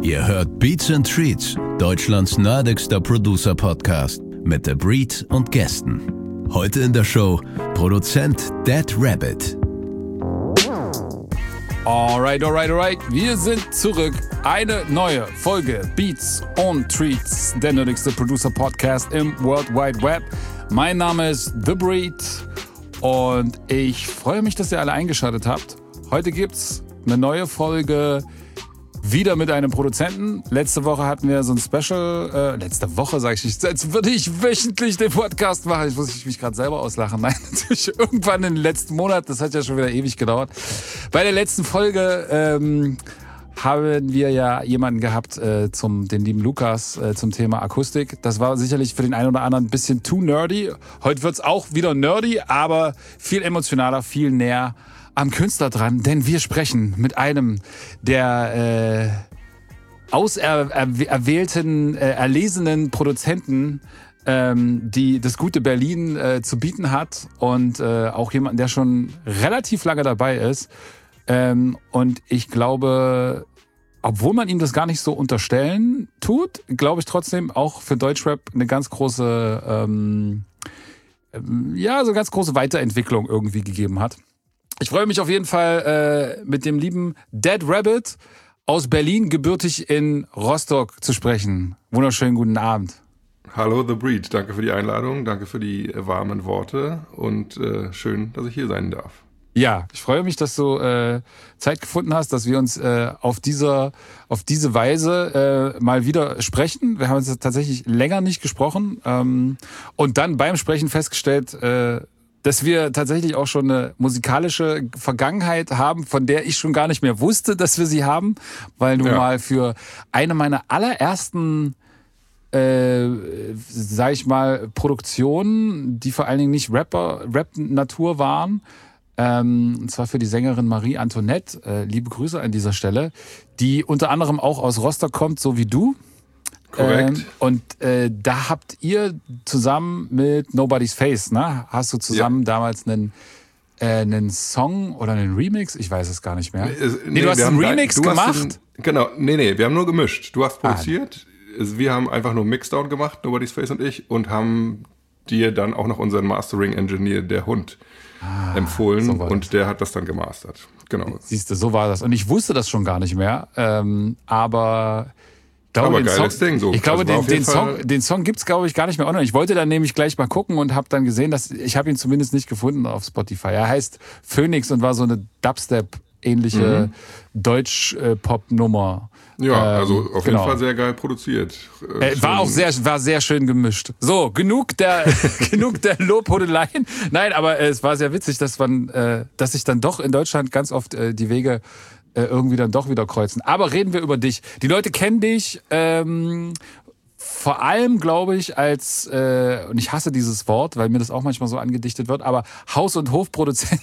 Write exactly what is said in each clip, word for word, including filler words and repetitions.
Ihr hört Beats and Treats, Deutschlands nerdigster Producer-Podcast mit The Breed und Gästen. Heute in der Show Produzent Dead Rabbit. Alright, alright, alright. Wir sind zurück. Eine neue Folge Beats und Treats, der nerdigste Producer-Podcast im World Wide Web. Mein Name ist The Breed und ich freue mich, dass ihr alle eingeschaltet habt. Heute gibt's eine neue Folge wieder mit einem Produzenten. Letzte Woche hatten wir so ein Special, äh, letzte Woche sage ich nicht, als würde ich wöchentlich den Podcast machen. Ich muss mich gerade selber auslachen. Nein, natürlich irgendwann in den letzten Monat, das hat ja schon wieder ewig gedauert. Bei der letzten Folge ähm, haben wir ja jemanden gehabt, äh, zum, den lieben Lukas, äh, zum Thema Akustik. Das war sicherlich für den einen oder anderen ein bisschen too nerdy. Heute wird's auch wieder nerdy, aber viel emotionaler, viel näher am Künstler dran, denn wir sprechen mit einem der äh, auserwählten, äh, erlesenen Produzenten, ähm, die das gute Berlin äh, zu bieten hat und äh, auch jemanden, der schon relativ lange dabei ist. Ähm, und ich glaube, obwohl man ihm das gar nicht so unterstellen tut, glaube ich trotzdem auch für Deutschrap eine ganz große, ähm, ja, so eine ganz große Weiterentwicklung irgendwie gegeben hat. Ich freue mich auf jeden Fall, äh, mit dem lieben Dead Rabbit aus Berlin, gebürtig in Rostock, zu sprechen. Wunderschönen guten Abend. Hallo The Breed, danke für die Einladung, danke für die warmen Worte und äh, schön, dass ich hier sein darf. Ja, ich freue mich, dass du äh, Zeit gefunden hast, dass wir uns äh, auf dieser, auf diese Weise äh, mal wieder sprechen. Wir haben uns tatsächlich länger nicht gesprochen ähm, und dann beim Sprechen festgestellt, äh, dass wir tatsächlich auch schon eine musikalische Vergangenheit haben, von der ich schon gar nicht mehr wusste, dass wir sie haben, weil du ja. mal für eine meiner allerersten, äh, sag ich mal, Produktionen, die vor allen Dingen nicht Rapper, Rap-Natur waren, ähm, und zwar für die Sängerin Marie Antoinette, äh, liebe Grüße an dieser Stelle, die unter anderem auch aus Rostock kommt, so wie du. Korrekt. Ähm, und äh, da habt ihr zusammen mit Nobody's Face, ne? Hast du zusammen ja. damals einen, äh, einen Song oder einen Remix? Ich weiß es gar nicht mehr. Nee, nee du hast einen Remix du gemacht? Einen, genau, nee, nee, wir haben nur gemischt. Du hast produziert, ah. wir haben einfach nur Mixdown gemacht, Nobody's Face und ich, und haben dir dann auch noch unseren Mastering-Engineer, der Hund, ah, empfohlen so und das. Der hat das dann gemastert. Genau. Siehst du, so war das. Und ich wusste das schon gar nicht mehr, ähm, aber... Ich glaube, aber geiles Song, Ding so. Ich glaube, also den, den, Song, den Song gibt's, glaube ich, gar nicht mehr online. Ich wollte dann nämlich gleich mal gucken und habe dann gesehen, dass ich habe ihn zumindest nicht gefunden auf Spotify. Er heißt Phoenix und war so eine Dubstep-ähnliche mhm. Deutsch-Pop-Nummer. Ja, ähm, also auf genau. jeden Fall sehr geil produziert. Äh, war auch sehr, war sehr schön gemischt. So, genug der, genug der Lobhudeleien. Nein, aber äh, es war sehr witzig, dass man, äh, dass sich dann doch in Deutschland ganz oft äh, die Wege irgendwie dann doch wieder kreuzen. Aber reden wir über dich. Die Leute kennen dich ähm, vor allem, glaube ich, als, äh, und ich hasse dieses Wort, weil mir das auch manchmal so angedichtet wird, aber Haus- und Hofproduzent.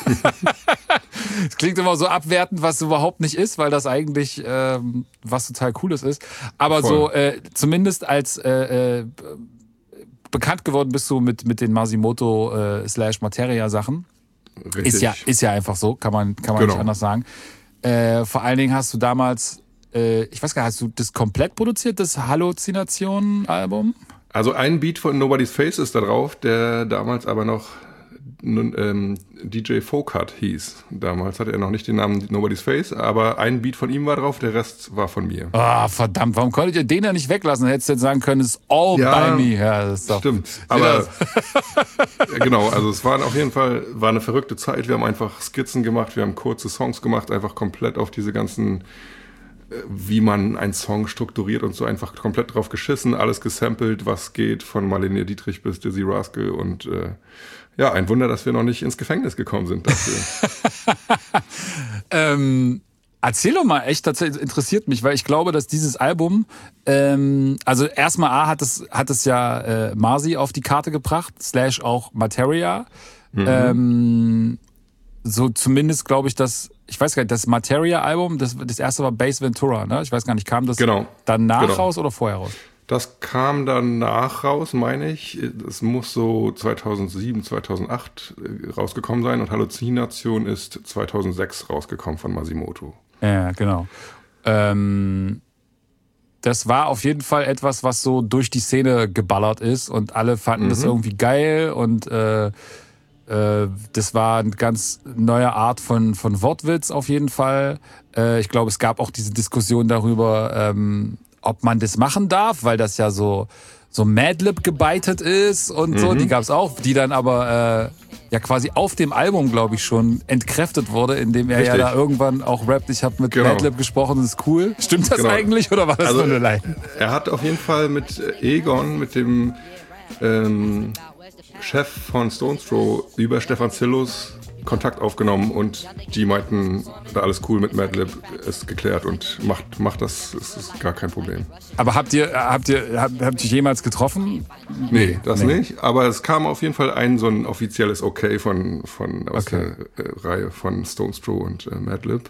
Es klingt immer so abwertend, was es überhaupt nicht ist, weil das eigentlich ähm, was total Cooles ist. Aber Voll. so äh, zumindest als äh, äh, bekannt geworden bist du mit, mit den Masimoto äh, slash Materia Sachen. Richtig. Ist ja, ist ja einfach so, kann man, kann man genau. nicht anders sagen. Äh, vor allen Dingen hast du damals, äh, ich weiß gar nicht, hast du das komplett produziert, das Halluzinationen-Album? Also ein Beat von Nobody's Face ist da drauf, der damals aber noch ähm, D J Folkart hieß. Damals hatte er noch nicht den Namen Nobody's Face, aber ein Beat von ihm war drauf, der Rest war von mir. Ah, oh, verdammt, warum konntet ihr den ja nicht weglassen? Hättest du jetzt sagen können, it's all ja, by me. Ja, das ist doch, stimmt, aber ja, genau, also es war auf jeden Fall war eine verrückte Zeit. Wir haben einfach Skizzen gemacht, wir haben kurze Songs gemacht, einfach komplett auf diese ganzen, wie man einen Song strukturiert und so, einfach komplett drauf geschissen, alles gesampelt, was geht, von Marlene Dietrich bis Dizzy Rascal und äh, ja, ein Wunder, dass wir noch nicht ins Gefängnis gekommen sind dafür. ähm, erzähl doch mal, echt, das interessiert mich, weil ich glaube, dass dieses Album, ähm, also erstmal A hat es, hat es ja äh, Marzi auf die Karte gebracht, slash auch Materia. Mhm. Ähm, so zumindest glaube ich, dass, ich weiß gar nicht, das Materia-Album, das, das erste war Bass Ventura, ne? Ich weiß gar nicht, kam das genau. danach genau. raus oder vorher raus? Das kam danach raus, meine ich. Es muss so zweitausendsieben, zweitausendacht rausgekommen sein und Halluzination ist zweitausendsechs rausgekommen von Masimoto. Ja, genau. Ähm, das war auf jeden Fall etwas, was so durch die Szene geballert ist und alle fanden mhm. das irgendwie geil und äh, äh, das war eine ganz neue Art von, von Wortwitz auf jeden Fall. Äh, ich glaube, es gab auch diese Diskussion darüber, ähm, ob man das machen darf, weil das ja so, so Madlib gebeitet ist und mhm. so, die gab es auch, die dann aber äh, ja quasi auf dem Album, glaube ich, schon entkräftet wurde, indem er Richtig. ja da irgendwann auch rappt, ich habe mit genau. Madlib gesprochen, das ist cool. Stimmt das genau. eigentlich oder war das also, nur eine Line? Er hat auf jeden Fall mit Egon, mit dem ähm, Chef von Stones Throw, über Stefan Zillus Kontakt aufgenommen und die meinten, da alles cool mit Madlib, ist geklärt und macht, macht das, ist, ist gar kein Problem. Aber habt ihr, habt ihr, habt, habt ihr jemals getroffen? Nee, das nee. nicht. Aber es kam auf jeden Fall ein so ein offizielles Okay von, von aus okay. der äh, Reihe von Stones Throw und äh, Madlib.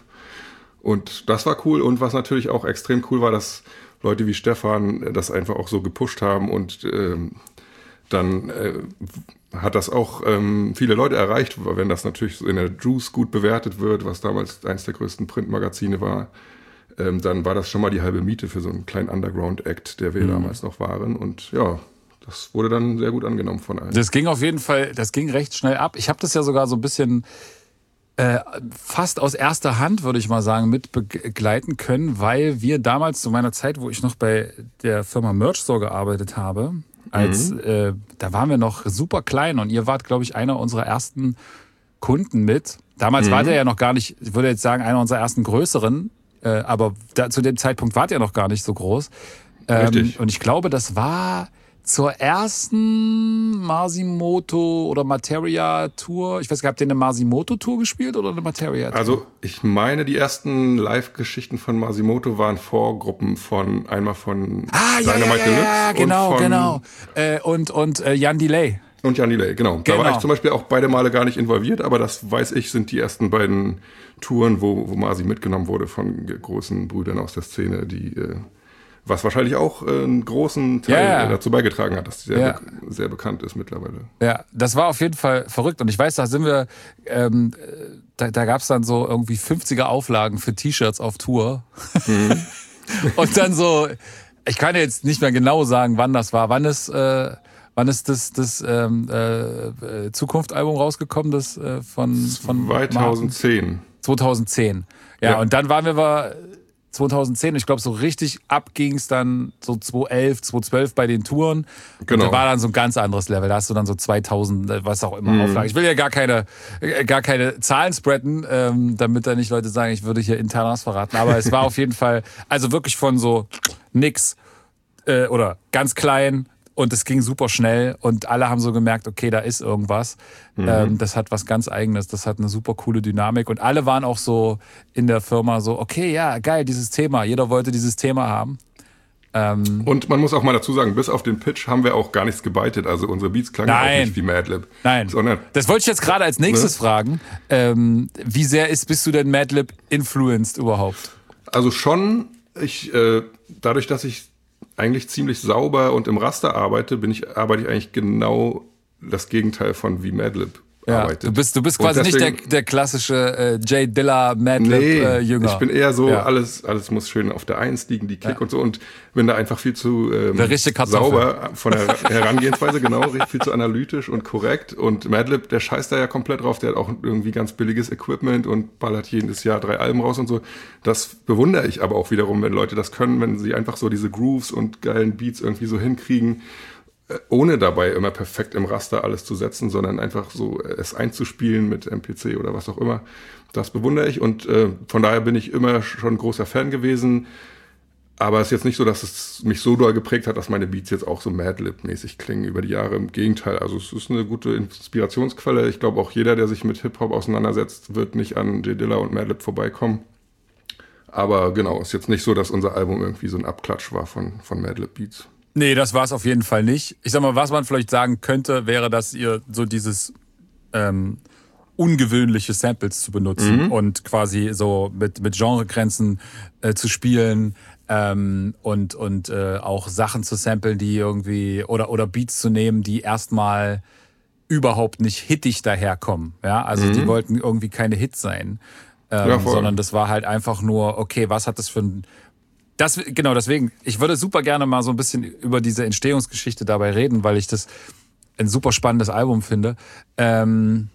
Und das war cool. Und was natürlich auch extrem cool war, dass Leute wie Stefan das einfach auch so gepusht haben und ähm, dann äh, hat das auch ähm, viele Leute erreicht, wenn das natürlich in der Juice gut bewertet wird, was damals eines der größten Printmagazine war, ähm, dann war das schon mal die halbe Miete für so einen kleinen Underground-Act, der wir mhm. damals noch waren. Und ja, das wurde dann sehr gut angenommen von allen. Das ging auf jeden Fall, das ging recht schnell ab. Ich habe das ja sogar so ein bisschen äh, fast aus erster Hand, würde ich mal sagen, mit begleiten können, weil wir damals zu meiner Zeit, wo ich noch bei der Firma Merch Store gearbeitet habe, Als, mhm. äh, da waren wir noch super klein und ihr wart, glaube ich, einer unserer ersten Kunden mit. Damals mhm. wart ihr ja noch gar nicht, ich würde jetzt sagen, einer unserer ersten größeren, äh, aber da, zu dem Zeitpunkt wart ihr noch gar nicht so groß. Ähm, und ich glaube, das war zur ersten Masimoto oder Materia Tour. Ich weiß gar nicht, habt ihr eine Masimoto Tour gespielt oder eine Materia Tour? Also ich meine, die ersten Live-Geschichten von Masimoto waren Vorgruppen von, einmal von ah, ja, Dynamite ja, ja, ja, genau, und von, genau. Äh, und und äh, Jan Delay. Und Jan Delay, genau. genau. Da war ich zum Beispiel auch beide Male gar nicht involviert, aber das weiß ich, sind die ersten beiden Touren, wo, wo Masi mitgenommen wurde von großen Brüdern aus der Szene, die äh, was wahrscheinlich auch äh, einen großen Teil yeah. dazu beigetragen hat, dass die sehr, yeah. be- sehr bekannt ist mittlerweile. Ja, das war auf jeden Fall verrückt. Und ich weiß, da sind wir, ähm, da, da gab es dann so irgendwie fünfziger Auflagen für T-Shirts auf Tour. Mhm. Und dann so, ich kann jetzt nicht mehr genau sagen, wann das war. Wann ist, äh, wann ist das, das ähm, äh, Zukunft-Album rausgekommen, das äh, von, von zweitausendzehn. Martin? zweitausendzehn. Ja, ja, und dann waren wir zweitausendzehn, ich glaube, so richtig ab ging es dann so zweitausendelf, zweitausendzwölf bei den Touren. Genau. Und da war dann so ein ganz anderes Level. Da hast du dann so zweitausend, was auch immer, mhm. Auflagen. Ich will ja gar keine, gar keine Zahlen spreaden, ähm, damit da nicht Leute sagen, ich würde hier intern was verraten. Aber es war auf jeden Fall, also wirklich von so nix äh, oder ganz klein. Und es ging super schnell und alle haben so gemerkt, okay, da ist irgendwas. Mhm. Ähm, das hat was ganz Eigenes, das hat eine super coole Dynamik. Und alle waren auch so in der Firma so, okay, ja, geil, dieses Thema. Jeder wollte dieses Thema haben. Ähm, und man muss auch mal dazu sagen, bis auf den Pitch haben wir auch gar nichts gebeitet. Also unsere Beats klangen auch nicht wie Madlib. Nein, sondern, das wollte ich jetzt gerade als nächstes ne? fragen. Ähm, wie sehr ist, bist du denn Madlib influenced überhaupt? Also schon, ich, äh, dadurch, dass ich eigentlich ziemlich sauber und im Raster arbeite, bin ich, arbeite ich eigentlich genau das Gegenteil von wie Madlib ja, arbeitet. Du bist, du bist quasi deswegen, nicht der, der klassische äh, Jay Dilla Madlib nee, äh, Jünger. Ich bin eher so, ja. alles, alles muss schön auf der Eins liegen, die Kick ja. und so, und bin da einfach viel zu ähm, sauber von der Herangehensweise, genau, viel zu analytisch und korrekt. Und Madlib, der scheißt da ja komplett drauf, der hat auch irgendwie ganz billiges Equipment und ballert jedes Jahr drei Alben raus und so. Das bewundere ich aber auch wiederum, wenn Leute das können, wenn sie einfach so diese Grooves und geilen Beats irgendwie so hinkriegen, ohne dabei immer perfekt im Raster alles zu setzen, sondern einfach so es einzuspielen mit M P C oder was auch immer. Das bewundere ich und äh, von daher bin ich immer schon großer Fan gewesen. Aber es ist jetzt nicht so, dass es mich so doll geprägt hat, dass meine Beats jetzt auch so Madlib-mäßig klingen über die Jahre. Im Gegenteil, also es ist eine gute Inspirationsquelle. Ich glaube auch jeder, der sich mit Hip-Hop auseinandersetzt, wird nicht an Jay Dilla und Madlib vorbeikommen. Aber genau, ist jetzt nicht so, dass unser Album irgendwie so ein Abklatsch war von, von Madlib-Beats. Nee, das war es auf jeden Fall nicht. Ich sag mal, was man vielleicht sagen könnte, wäre, dass ihr so dieses ähm, ungewöhnliche Samples zu benutzen mhm. und quasi so mit, mit Genregrenzen äh, zu spielen ähm, und, und äh, auch Sachen zu samplen, die irgendwie oder, oder Beats zu nehmen, die erstmal überhaupt nicht hittig daherkommen. Ja, also mhm. die wollten irgendwie keine Hits sein, ähm, ja, sondern das war halt einfach nur, okay, was hat das für ein Das, genau, deswegen, ich würde super gerne mal so ein bisschen über diese Entstehungsgeschichte dabei reden, weil ich das ein super spannendes Album finde. Ähm,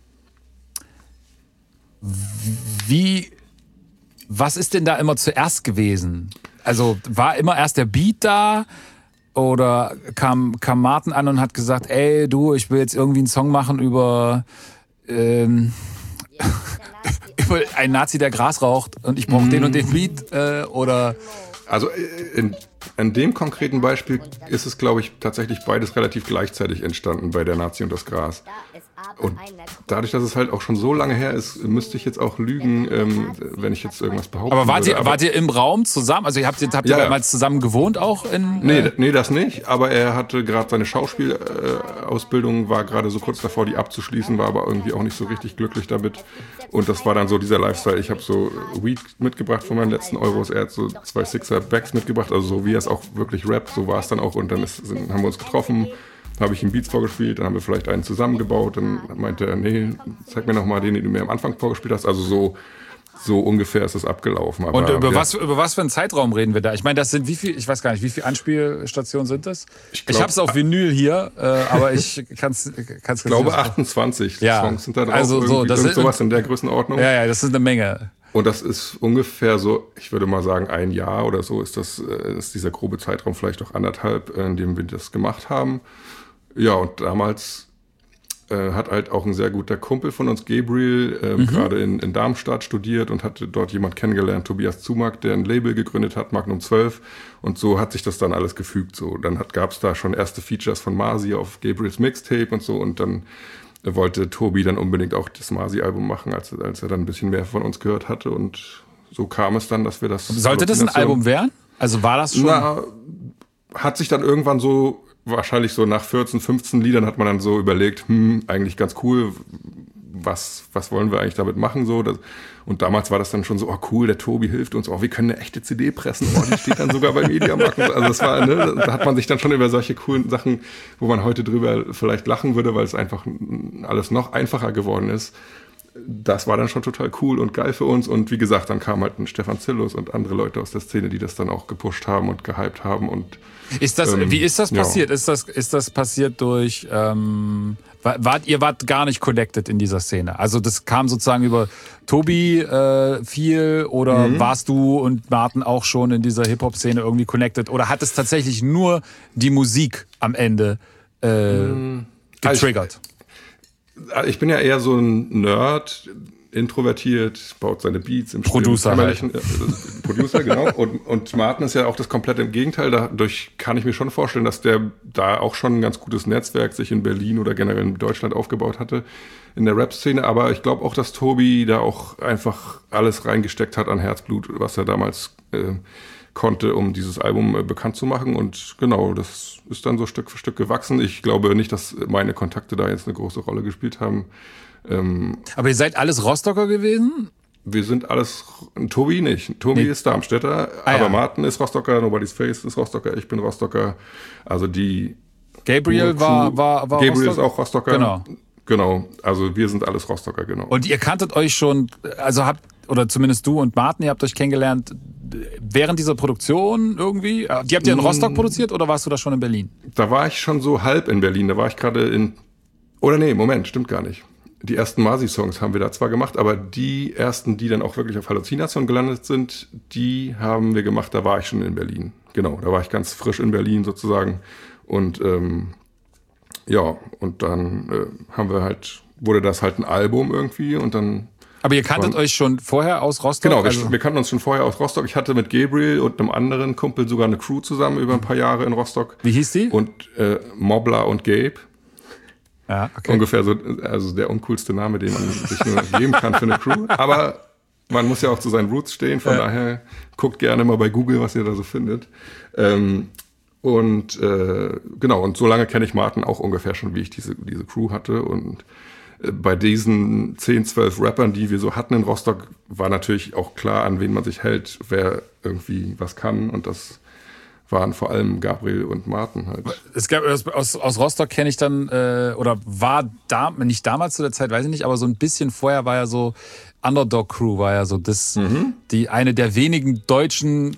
wie, was ist denn da immer zuerst gewesen? Also war immer erst der Beat da oder kam, kam Martin an und hat gesagt, ey du, ich will jetzt irgendwie einen Song machen über, ähm, über einen Nazi, der Gras raucht und ich brauche mm. den und den Beat äh, oder... Also in, in dem konkreten Beispiel ist es, glaube ich, tatsächlich beides relativ gleichzeitig entstanden bei der Nazi und das Gras. Und dadurch, dass es halt auch schon so lange her ist, müsste ich jetzt auch lügen, ähm, wenn ich jetzt irgendwas behaupte. Aber wart, würde. Ihr, aber wart ihr im Raum zusammen? Also habt ihr, habt ihr ja, damals zusammen gewohnt auch? In, nee, äh nee, das nicht. Aber er hatte gerade seine Schauspielausbildung, war gerade so kurz davor, die abzuschließen, war aber irgendwie auch nicht so richtig glücklich damit. Und das war dann so dieser Lifestyle. Ich habe so Weed mitgebracht von meinen letzten Euros. Er hat so zwei Sixer Bags mitgebracht, also so wie er es auch wirklich rappt, so war es dann auch. Und dann ist, sind, haben wir uns getroffen. Habe ich ihm Beats vorgespielt, dann haben wir vielleicht einen zusammengebaut, dann meinte er, nee, zeig mir nochmal den, den du mir am Anfang vorgespielt hast. Also so, so ungefähr ist es abgelaufen. Aber und über, ja. was, über was für einen Zeitraum reden wir da? Ich meine, das sind wie viel, ich weiß gar nicht, wie viele Anspielstationen sind das? Ich, ich habe es auf Vinyl hier, äh, aber ich kann es Ich glaube achtundzwanzig ja. Songs sind da drauf, also so, das sind sowas in der Größenordnung. Ja, ja, das ist eine Menge. Und das ist ungefähr so, ich würde mal sagen, ein Jahr oder so ist das, ist dieser grobe Zeitraum, vielleicht auch anderthalb, in dem wir das gemacht haben. Ja, und damals äh, hat halt auch ein sehr guter Kumpel von uns, Gabriel, äh, mhm. gerade in, in Darmstadt studiert und hatte dort jemand kennengelernt, Tobias Zumack, der ein Label gegründet hat, Magnum zwölf. Und so hat sich das dann alles gefügt. So, dann gab es da schon erste Features von Masi auf Gabriels Mixtape und so. Und dann wollte Tobi dann unbedingt auch das Masi-Album machen, als, als er dann ein bisschen mehr von uns gehört hatte. Und so kam es dann, dass wir das... Sollte das ein Album werden? Also war das schon... Na, hat sich dann irgendwann so... Wahrscheinlich so nach vierzehn, fünfzehn Liedern hat man dann so überlegt, hm, eigentlich ganz cool, was, was wollen wir eigentlich damit machen, so. Das, und damals war das dann schon so, oh cool, der Tobi hilft uns, oh, wir können eine echte C D pressen, oh, die steht dann sogar bei Mediamarkt. Also das war, ne, da hat man sich dann schon über solche coolen Sachen, wo man heute drüber vielleicht lachen würde, weil es einfach alles noch einfacher geworden ist. Das war dann schon total cool und geil für uns. Und wie gesagt, dann kam halt ein Stefan Zillus und andere Leute aus der Szene, die das dann auch gepusht haben und gehypt haben. Und ist das, ähm, wie ist das passiert? Ja. Ist das, ist das passiert durch, ähm, wart, ihr wart gar nicht connected in dieser Szene? Also das kam sozusagen über Tobi äh, viel oder mhm. warst du und Martin auch schon in dieser Hip-Hop-Szene irgendwie connected? Oder hat es tatsächlich nur die Musik am Ende äh, mhm. getriggert? Also ich, ich bin ja eher so ein Nerd, introvertiert, baut seine Beats im Producer halt. äh, Producer, genau. Und, und Martin ist ja auch das komplette Gegenteil. Dadurch kann ich mir schon vorstellen, dass der da auch schon ein ganz gutes Netzwerk sich in Berlin oder generell in Deutschland aufgebaut hatte in der Rap-Szene. Aber ich glaube auch, dass Tobi da auch einfach alles reingesteckt hat an Herzblut, was er damals äh, konnte, um dieses Album äh, bekannt zu machen. Und genau, das ist dann so Stück für Stück gewachsen. Ich glaube nicht, dass meine Kontakte da jetzt eine große Rolle gespielt haben. Ähm, Aber ihr seid alles Rostocker gewesen? Wir sind alles, Tobi nicht. Tobi nee. ist Darmstädter, ah, aber ja. Martin ist Rostocker, Nobody's Face ist Rostocker, ich bin Rostocker. Also die... Gabriel war, war, war Gabriel Rostocker? ist auch Rostocker. Genau. Genau, also wir sind alles Rostocker, genau. Und ihr kanntet euch schon, also habt, oder zumindest du und Martin, ihr habt euch kennengelernt während dieser Produktion irgendwie? Die habt ihr in Rostock produziert oder warst du da schon in Berlin? Da war ich schon so halb in Berlin, da war ich gerade in... Oder nee, Moment, stimmt gar nicht. Die ersten Masi-Songs haben wir da zwar gemacht, aber die ersten, die dann auch wirklich auf Halluzination gelandet sind, die haben wir gemacht, da war ich schon in Berlin. Genau, da war ich ganz frisch in Berlin sozusagen. Und ähm, ja, und dann äh, haben wir halt, wurde das halt ein Album irgendwie und dann... Aber ihr kanntet waren, euch schon vorher aus Rostock? Genau, wir, also? wir kannten uns schon vorher aus Rostock. Ich hatte mit Gabriel und einem anderen Kumpel sogar eine Crew zusammen über ein paar Jahre in Rostock. Wie hieß die? Und äh, Mobler und Gabe. Ja, okay. Ungefähr so, also der uncoolste Name, den man sich nur geben kann für eine Crew. Aber man muss ja auch zu seinen Roots stehen, von ja. daher guckt gerne mal bei Google, was ihr da so findet. Ähm, und äh, genau, und so lange kenne ich Martin auch ungefähr schon, wie ich diese, diese Crew hatte. Und äh, bei diesen zehn, zwölf Rappern, die wir so hatten in Rostock, war natürlich auch klar, an wen man sich hält, wer irgendwie was kann. Und das waren vor allem Gabriel und Martin halt. Es gab aus, aus Rostock kenne ich dann, äh, oder war da, nicht damals zu der Zeit, weiß ich nicht, aber so ein bisschen vorher war ja so, Underdog Crew war ja so das, mhm. die eine der wenigen deutschen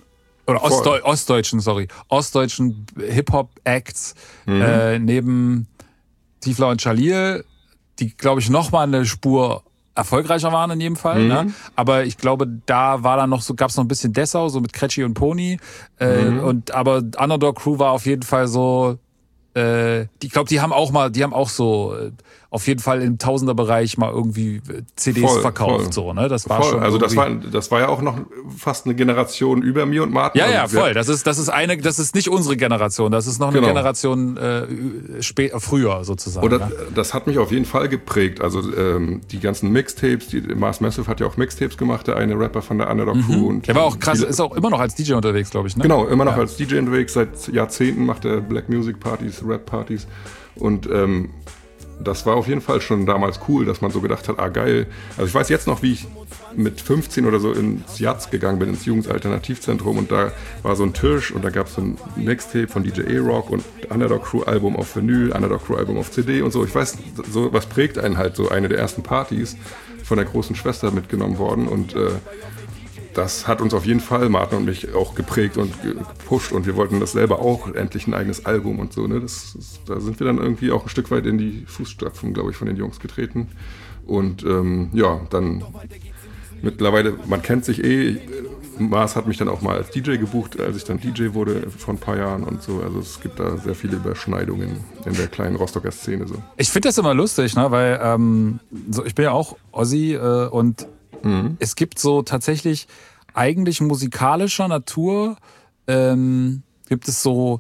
oder Ostdeu- ostdeutschen, sorry, ostdeutschen Hip-Hop-Acts mhm. äh, neben Tiefler und Jalil, die, glaube ich, noch mal eine Spur erfolgreicher waren in jedem Fall. Mhm. Ne? Aber ich glaube, da war dann noch so, gab es noch ein bisschen Dessau, so mit Kretschi und Pony. Äh, mhm. und aber Underdog Crew war auf jeden Fall so, äh, die, ich glaube, die haben auch mal, die haben auch so äh, auf jeden Fall im Tausenderbereich mal irgendwie C Ds voll, verkauft. Voll. So, ne? Das war voll. schon. Also das war, das war ja auch noch fast eine Generation über mir und Martin. Ja, ja, also voll. Das ist, das ist eine, das ist nicht unsere Generation. Das ist noch eine genau. Generation äh, spä- früher sozusagen. Oder ja? Das hat mich auf jeden Fall geprägt. Also ähm, die ganzen Mixtapes, die Mars Massive hat ja auch Mixtapes gemacht, der eine Rapper von der Underdog Crew. Mhm. Und der war auch krass, ist auch immer noch als D J unterwegs, glaube ich. Ne? Genau, immer noch ja. als D J unterwegs. Seit Jahrzehnten macht er Black Music Partys, Rap Partys. Und ähm, das war auf jeden Fall schon damals cool, dass man so gedacht hat, ah geil. Also ich weiß jetzt noch, wie ich mit fünfzehn oder so ins Jatz gegangen bin, ins Jugendalternativzentrum, und da war so ein Tisch und da gab es so ein Mixtape von D J A-Rock und Underdog Crew Album auf Vinyl, Underdog Crew Album auf C D und so. Ich weiß, so was prägt einen halt, so eine der ersten Partys von der großen Schwester mitgenommen worden, und äh, das hat uns auf jeden Fall, Martin und mich, auch geprägt und gepusht, und wir wollten das selber auch, endlich ein eigenes Album und so. Ne? Das, das, da sind wir dann irgendwie auch ein Stück weit in die Fußstapfen, glaube ich, von den Jungs getreten. Und ähm, ja, dann mittlerweile, man kennt sich eh. Mars hat mich dann auch mal als D J gebucht, als ich dann D J wurde vor ein paar Jahren und so. Also es gibt da sehr viele Überschneidungen in der kleinen Rostocker Szene. So. Ich finde das immer lustig, ne? Weil ähm, so, ich bin ja auch Ossi äh, und Mhm. es gibt so tatsächlich eigentlich musikalischer Natur, ähm, gibt es so,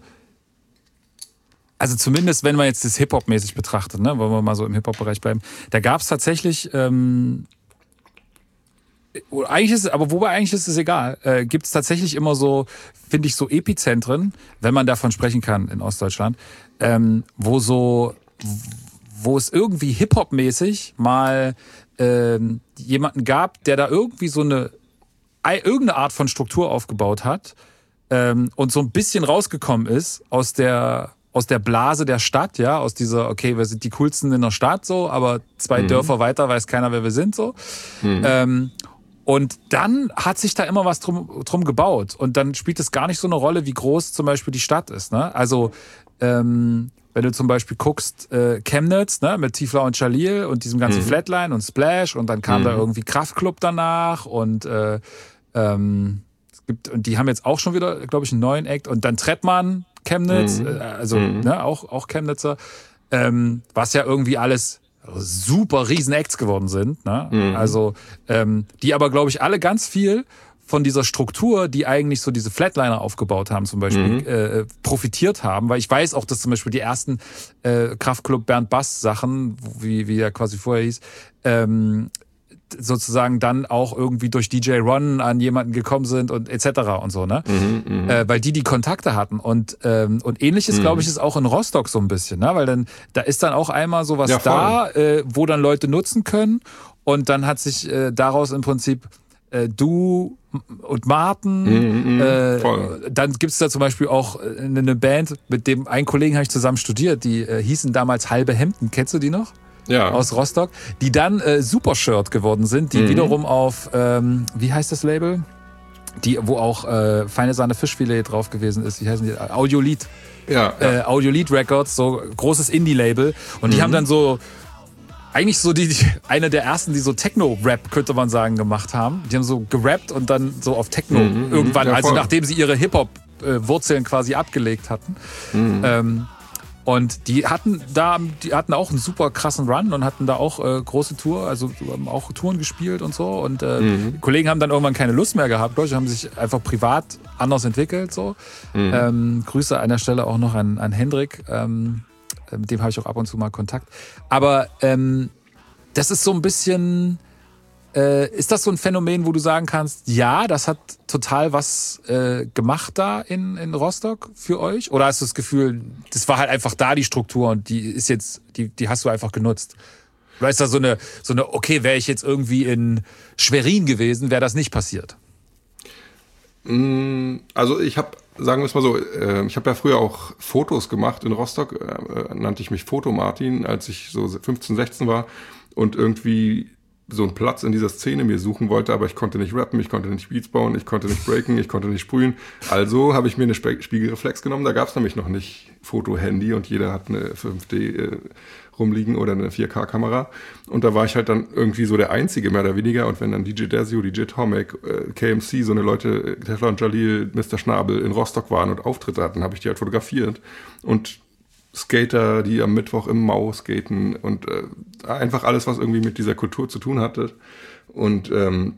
also zumindest wenn man jetzt das Hip-Hop-mäßig betrachtet, ne, wollen wir mal so im Hip-Hop-Bereich bleiben, da gab es tatsächlich, ähm, eigentlich ist, aber wobei eigentlich ist es egal, äh, gibt es tatsächlich immer so, finde ich, so Epizentren, wenn man davon sprechen kann in Ostdeutschland, ähm, wo so, wo es irgendwie Hip-Hop-mäßig mal ähm, jemanden gab, der da irgendwie so eine irgendeine Art von Struktur aufgebaut hat ähm, und so ein bisschen rausgekommen ist aus der aus der Blase der Stadt, ja, aus dieser, okay, wir sind die coolsten in der Stadt so, aber zwei mhm. Dörfer weiter weiß keiner, wer wir sind so. Mhm. Ähm, und dann hat sich da immer was drum, drum gebaut, und dann spielt es gar nicht so eine Rolle, wie groß zum Beispiel die Stadt ist, ne? Also ähm, wenn du zum Beispiel guckst, äh, Chemnitz, ne, mit Tiefler und Jalil und diesem ganzen mhm. Flatline und Splash, und dann kam mhm. da irgendwie Kraftklub danach, und äh, ähm, es gibt, und die haben jetzt auch schon wieder, glaube ich, einen neuen Act, und dann Trettmann, Chemnitz, mhm. äh, also mhm. ne, auch, auch Chemnitzer, ähm, was ja irgendwie alles super riesen Acts geworden sind, ne? Mhm. Also ähm, die aber, glaube ich, alle ganz viel von dieser Struktur, die eigentlich so diese Flatliner aufgebaut haben, zum Beispiel, mhm. äh, profitiert haben. Weil ich weiß auch, dass zum Beispiel die ersten äh, Kraftklub Bernd Bass Sachen, wie, wie er quasi vorher hieß, ähm, sozusagen dann auch irgendwie durch D J Ron an jemanden gekommen sind und et cetera und so, ne? Mhm, äh, weil die die Kontakte hatten. Und ähm, und ähnliches, mhm. glaube ich, ist auch in Rostock so ein bisschen, ne? Weil dann, da ist dann auch einmal sowas ja, da, äh, wo dann Leute nutzen können. Und dann hat sich äh, daraus im Prinzip äh, du und Martin, mhm, äh, dann gibt es da zum Beispiel auch eine Band, mit dem einen Kollegen habe ich zusammen studiert, die äh, hießen damals Halbe Hemden, kennst du die noch? Ja. Aus Rostock, die dann äh, Supershirt geworden sind, die mhm. wiederum auf, ähm, wie heißt das Label? Die, wo auch äh, Feine Sahne Fischfilet drauf gewesen ist, wie heißen die? Audiolied. Ja, ja. Äh, Audiolied Records, so großes Indie-Label, und mhm. die haben dann so eigentlich so die, die eine der ersten, die so Techno-Rap, könnte man sagen, gemacht haben. Die haben so gerappt und dann so auf Techno mhm, irgendwann, ja, also nachdem sie ihre Hip-Hop-Wurzeln quasi abgelegt hatten. Mhm. Ähm, und die hatten da, die hatten auch einen super krassen Run und hatten da auch äh, große Tour, also haben auch Touren gespielt und so. Und äh, mhm. die Kollegen haben dann irgendwann keine Lust mehr gehabt, glaube ich, haben sich einfach privat anders entwickelt. So. Mhm. Ähm, Grüße an der Stelle auch noch an, an Hendrik. Ähm, mit dem habe ich auch ab und zu mal Kontakt. Aber ähm, das ist so ein bisschen, äh, ist das so ein Phänomen, wo du sagen kannst, ja, das hat total was äh, gemacht da in, in Rostock für euch? Oder hast du das Gefühl, das war halt einfach da die Struktur und die ist jetzt, die, die hast du einfach genutzt? Oder ist da so eine, so eine, okay, wäre ich jetzt irgendwie in Schwerin gewesen, wäre das nicht passiert? Also ich habe, sagen wir es mal so, ich habe ja früher auch Fotos gemacht in Rostock, nannte ich mich Foto Martin, als ich so fünfzehn, sechzehn war, und irgendwie so einen Platz in dieser Szene mir suchen wollte, aber ich konnte nicht rappen, ich konnte nicht Beats bauen, ich konnte nicht breaken, ich konnte nicht sprühen. Also habe ich mir eine Spe- Spiegelreflex genommen, da gab es nämlich noch nicht Foto-Handy und jeder hat eine fünf D äh, rumliegen oder eine vier K-Kamera. Und da war ich halt dann irgendwie so der Einzige, mehr oder weniger. Und wenn dann D J Desio, D J Tomek, äh, K M C, so eine Leute, Teflon Jalil, Mister Schnabel in Rostock waren und Auftritte hatten, habe ich die halt fotografiert. Und Skater, die am Mittwoch im Mau skaten und äh, einfach alles, was irgendwie mit dieser Kultur zu tun hatte. Und ähm,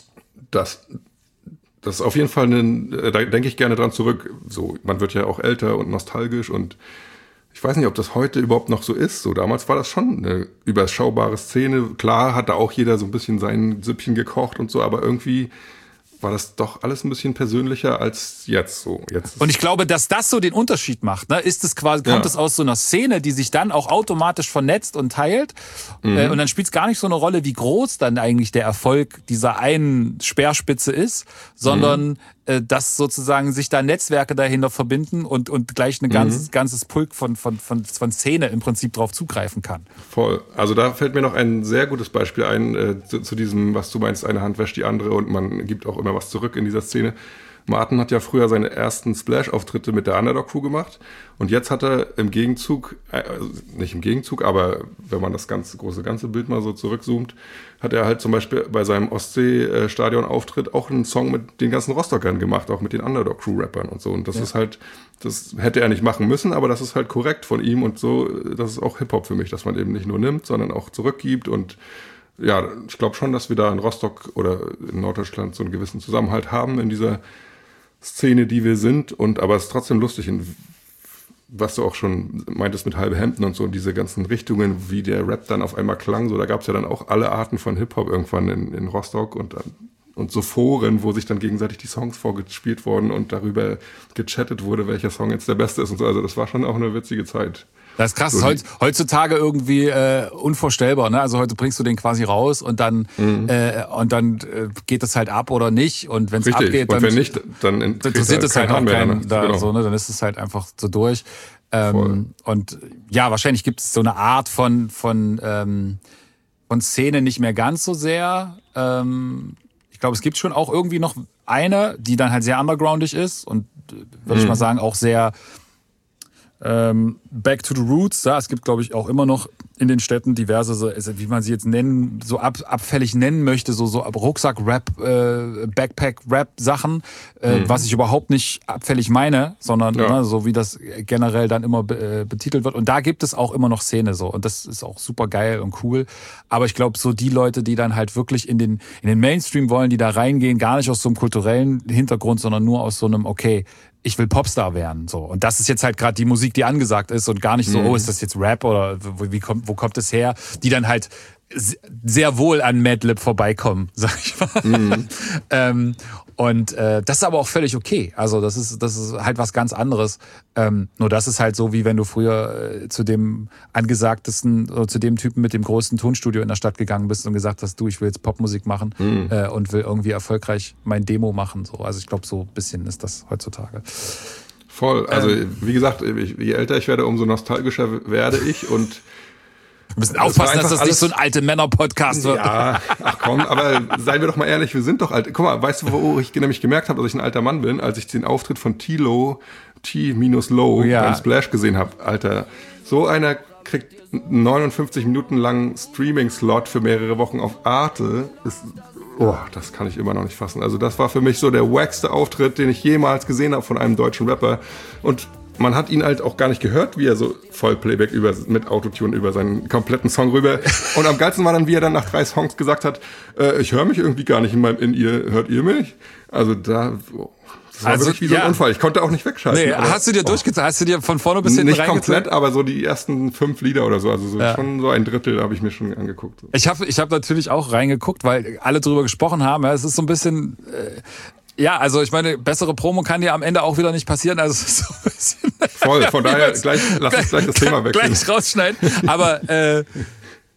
das, das ist auf jeden Fall, ein, äh, da denke ich gerne dran zurück. So, man wird ja auch älter und nostalgisch und ich weiß nicht, ob das heute überhaupt noch so ist. So, damals war das schon eine überschaubare Szene. Klar hat da auch jeder so ein bisschen sein Süppchen gekocht und so, aber irgendwie war das doch alles ein bisschen persönlicher als jetzt so. Jetzt und ich glaube, dass das so den Unterschied macht. Ne? Ist es quasi, kommt ja. es aus so einer Szene, die sich dann auch automatisch vernetzt und teilt. Mhm. Äh, und dann spielt es gar nicht so eine Rolle, wie groß dann eigentlich der Erfolg dieser einen Speerspitze ist, sondern mhm. äh, dass sozusagen sich da Netzwerke dahinter verbinden und, und gleich ein ganzes, mhm. ganzes Pulk von, von, von, von Szene im Prinzip drauf zugreifen kann. Voll. Also da fällt mir noch ein sehr gutes Beispiel ein äh, zu, zu diesem, was du meinst, eine Hand wäscht die andere und man gibt auch immer was zurück in dieser Szene. Martin hat ja früher seine ersten Splash-Auftritte mit der Underdog-Crew gemacht und jetzt hat er im Gegenzug, also nicht im Gegenzug, aber wenn man das ganze große ganze Bild mal so zurückzoomt, hat er halt zum Beispiel bei seinem Ostsee-Stadion-Auftritt auch einen Song mit den ganzen Rostockern gemacht, auch mit den Underdog-Crew-Rappern und so. Und das ja. ist halt, das hätte er nicht machen müssen, aber das ist halt korrekt von ihm und so, das ist auch Hip-Hop für mich, dass man eben nicht nur nimmt, sondern auch zurückgibt und ja, ich glaube schon, dass wir da in Rostock oder in Norddeutschland so einen gewissen Zusammenhalt haben in dieser Szene, die wir sind. Und aber es ist trotzdem lustig, in, was du auch schon meintest mit halbe Hemden und so, diese ganzen Richtungen, wie der Rap dann auf einmal klang. So, da gab es ja dann auch alle Arten von Hip-Hop irgendwann in, in Rostock und dann und so Foren, wo sich dann gegenseitig die Songs vorgespielt wurden und darüber gechattet wurde, welcher Song jetzt der beste ist und so. Also das war schon auch eine witzige Zeit. Das ist krass, so heutz, heutzutage irgendwie äh, unvorstellbar, ne? Also heute bringst du den quasi raus und dann mhm. äh, und dann äh, geht es halt ab oder nicht und wenn es abgeht, dann, und wenn nicht, dann interessiert es halt auch keinen da, genau. so, ne? Dann ist es halt einfach so durch. Ähm, und ja, wahrscheinlich gibt es so eine Art von von ähm, von Szene nicht mehr ganz so sehr. Ähm, ich glaube, es gibt schon auch irgendwie noch eine, die dann halt sehr undergroundig ist und würde mhm. ich mal sagen auch sehr Ähm, back to the roots, ja, es gibt, glaube ich, auch immer noch in den Städten diverse, so, wie man sie jetzt nennen, so ab, abfällig nennen möchte, so, so Rucksack-Rap, äh, Backpack-Rap-Sachen, äh, mhm. was ich überhaupt nicht abfällig meine, sondern ja. ne, so wie das generell dann immer be, äh, betitelt wird. Und da gibt es auch immer noch Szene so und das ist auch super geil und cool. Aber ich glaube, so die Leute, die dann halt wirklich in den, in den Mainstream wollen, die da reingehen, gar nicht aus so einem kulturellen Hintergrund, sondern nur aus so einem, okay, ich will Popstar werden, so. Und das ist jetzt halt gerade die Musik, die angesagt ist und gar nicht so, mhm. oh, ist das jetzt Rap oder wo, wie kommt, wo kommt es her? Die dann halt sehr wohl an Madlib vorbeikommen, sag ich mal. Mhm. ähm, und äh, das ist aber auch völlig okay. Also das ist das ist halt was ganz anderes. Ähm, nur das ist halt so, wie wenn du früher äh, zu dem angesagtesten oder zu dem Typen mit dem größten Tonstudio in der Stadt gegangen bist und gesagt hast, du, ich will jetzt Popmusik machen mhm. äh, und will irgendwie erfolgreich mein Demo machen. So. Also ich glaube, so ein bisschen ist das heutzutage. Voll. Also ähm, wie gesagt, je älter ich werde, umso nostalgischer werde ich und wir müssen aufpassen, das dass das nicht so ein alte Männer-Podcast wird. Ja, ach komm, aber seien wir doch mal ehrlich, wir sind doch alt. Guck mal, weißt du, wo ich nämlich gemerkt habe, dass ich ein alter Mann bin, als ich den Auftritt von T-Low, T-Low ja. beim Splash gesehen habe. Alter, so einer kriegt neunundfünfzig Minuten lang Streaming-Slot für mehrere Wochen auf Arte. Ist, oh, das kann ich immer noch nicht fassen. Also das war für mich so der wackste Auftritt, den ich jemals gesehen habe von einem deutschen Rapper. Und man hat ihn halt auch gar nicht gehört, wie er so Vollplayback über, mit Autotune über seinen kompletten Song rüber. Und am geilsten war dann, wie er dann nach drei Songs gesagt hat, äh, ich höre mich irgendwie gar nicht in meinem In-Ear, hört ihr mich? Also da, oh, das war also, wirklich wie so ein ja. Unfall. Ich konnte auch nicht wegschalten. Nee, aber, hast du dir oh. durchgezogen? Hast du dir von vorne bis hinten Nicht reingezogen? komplett, aber so die ersten fünf Lieder oder so. Also so ja. schon so ein Drittel habe ich mir schon angeguckt. So. Ich habe ich hab natürlich auch reingeguckt, weil alle drüber gesprochen haben. Ja, es ist so ein bisschen... Äh, Ja, also ich meine, bessere Promo kann ja am Ende auch wieder nicht passieren. Also es ist so ein bisschen voll, von daher gleich, lass uns gleich das Thema wechseln. Gleich rausschneiden. Aber äh,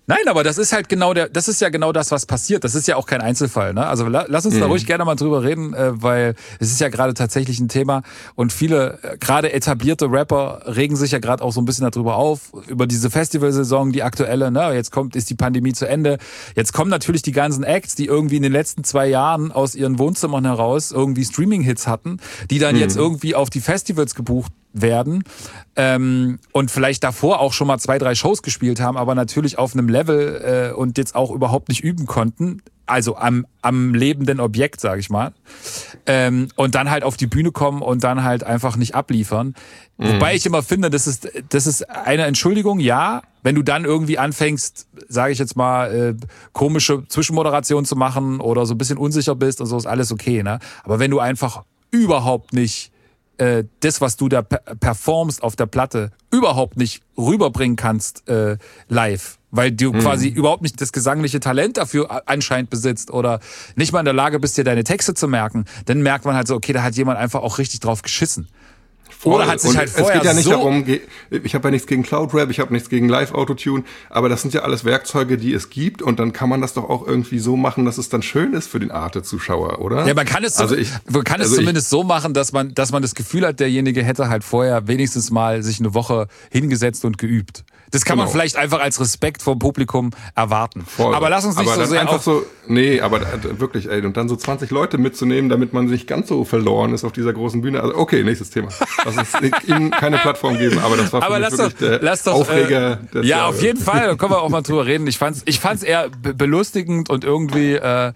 Nein, aber das ist halt genau der, das ist ja genau das, was passiert. Das ist ja auch kein Einzelfall, ne? Also la, lass uns mhm. da ruhig gerne mal drüber reden, äh, weil es ist ja gerade tatsächlich ein Thema und viele, äh, gerade etablierte Rapper regen sich ja gerade auch so ein bisschen darüber auf, über diese Festivalsaison, die aktuelle, ne? Jetzt kommt, ist die Pandemie zu Ende. Jetzt kommen natürlich die ganzen Acts, die irgendwie in den letzten zwei Jahren aus ihren Wohnzimmern heraus irgendwie Streaming-Hits hatten, die dann mhm. jetzt irgendwie auf die Festivals gebucht werden ähm, und vielleicht davor auch schon mal zwei, drei Shows gespielt haben, aber natürlich auf einem Level äh, und jetzt auch überhaupt nicht üben konnten, also am, am lebenden Objekt, sage ich mal, ähm, und dann halt auf die Bühne kommen und dann halt einfach nicht abliefern. Mhm. Wobei ich immer finde, das ist, das ist eine Entschuldigung, ja, wenn du dann irgendwie anfängst, sage ich jetzt mal, äh, komische Zwischenmoderationen zu machen oder so ein bisschen unsicher bist und so, ist alles okay, ne? Aber wenn du einfach überhaupt nicht das, was du da performst auf der Platte, überhaupt nicht rüberbringen kannst äh, live, weil du mhm. quasi überhaupt nicht das gesangliche Talent dafür anscheinend besitzt oder nicht mal in der Lage bist, dir deine Texte zu merken, dann merkt man halt so, okay, da hat jemand einfach auch richtig drauf geschissen. Voll. Oder hat sich und halt vorher es geht ja nicht so darum, ich habe ja nichts gegen Cloud Rap, ich habe nichts gegen Live-Autotune, aber das sind ja alles Werkzeuge, die es gibt und dann kann man das doch auch irgendwie so machen, dass es dann schön ist für den Arte-Zuschauer, oder? Ja, man kann es, also so, ich, man kann also es zumindest ich, so machen, dass man, dass man das Gefühl hat, derjenige hätte halt vorher wenigstens mal sich eine Woche hingesetzt und geübt. Das kann genau. man vielleicht einfach als Respekt vom Publikum erwarten. Voll. Aber lass uns nicht aber so sehr einfach auf so, nee, aber wirklich, ey, und dann so zwanzig Leute mitzunehmen, damit man nicht ganz so verloren ist auf dieser großen Bühne. Also okay, nächstes Thema. Lass uns ihnen keine Plattform geben, aber das war für aber mich lass wirklich doch, der lass doch, Aufreger. Äh, des ja, Jahres. auf jeden Fall, da können wir auch mal drüber reden. Ich fand's, ich fand's eher be- belustigend und irgendwie äh,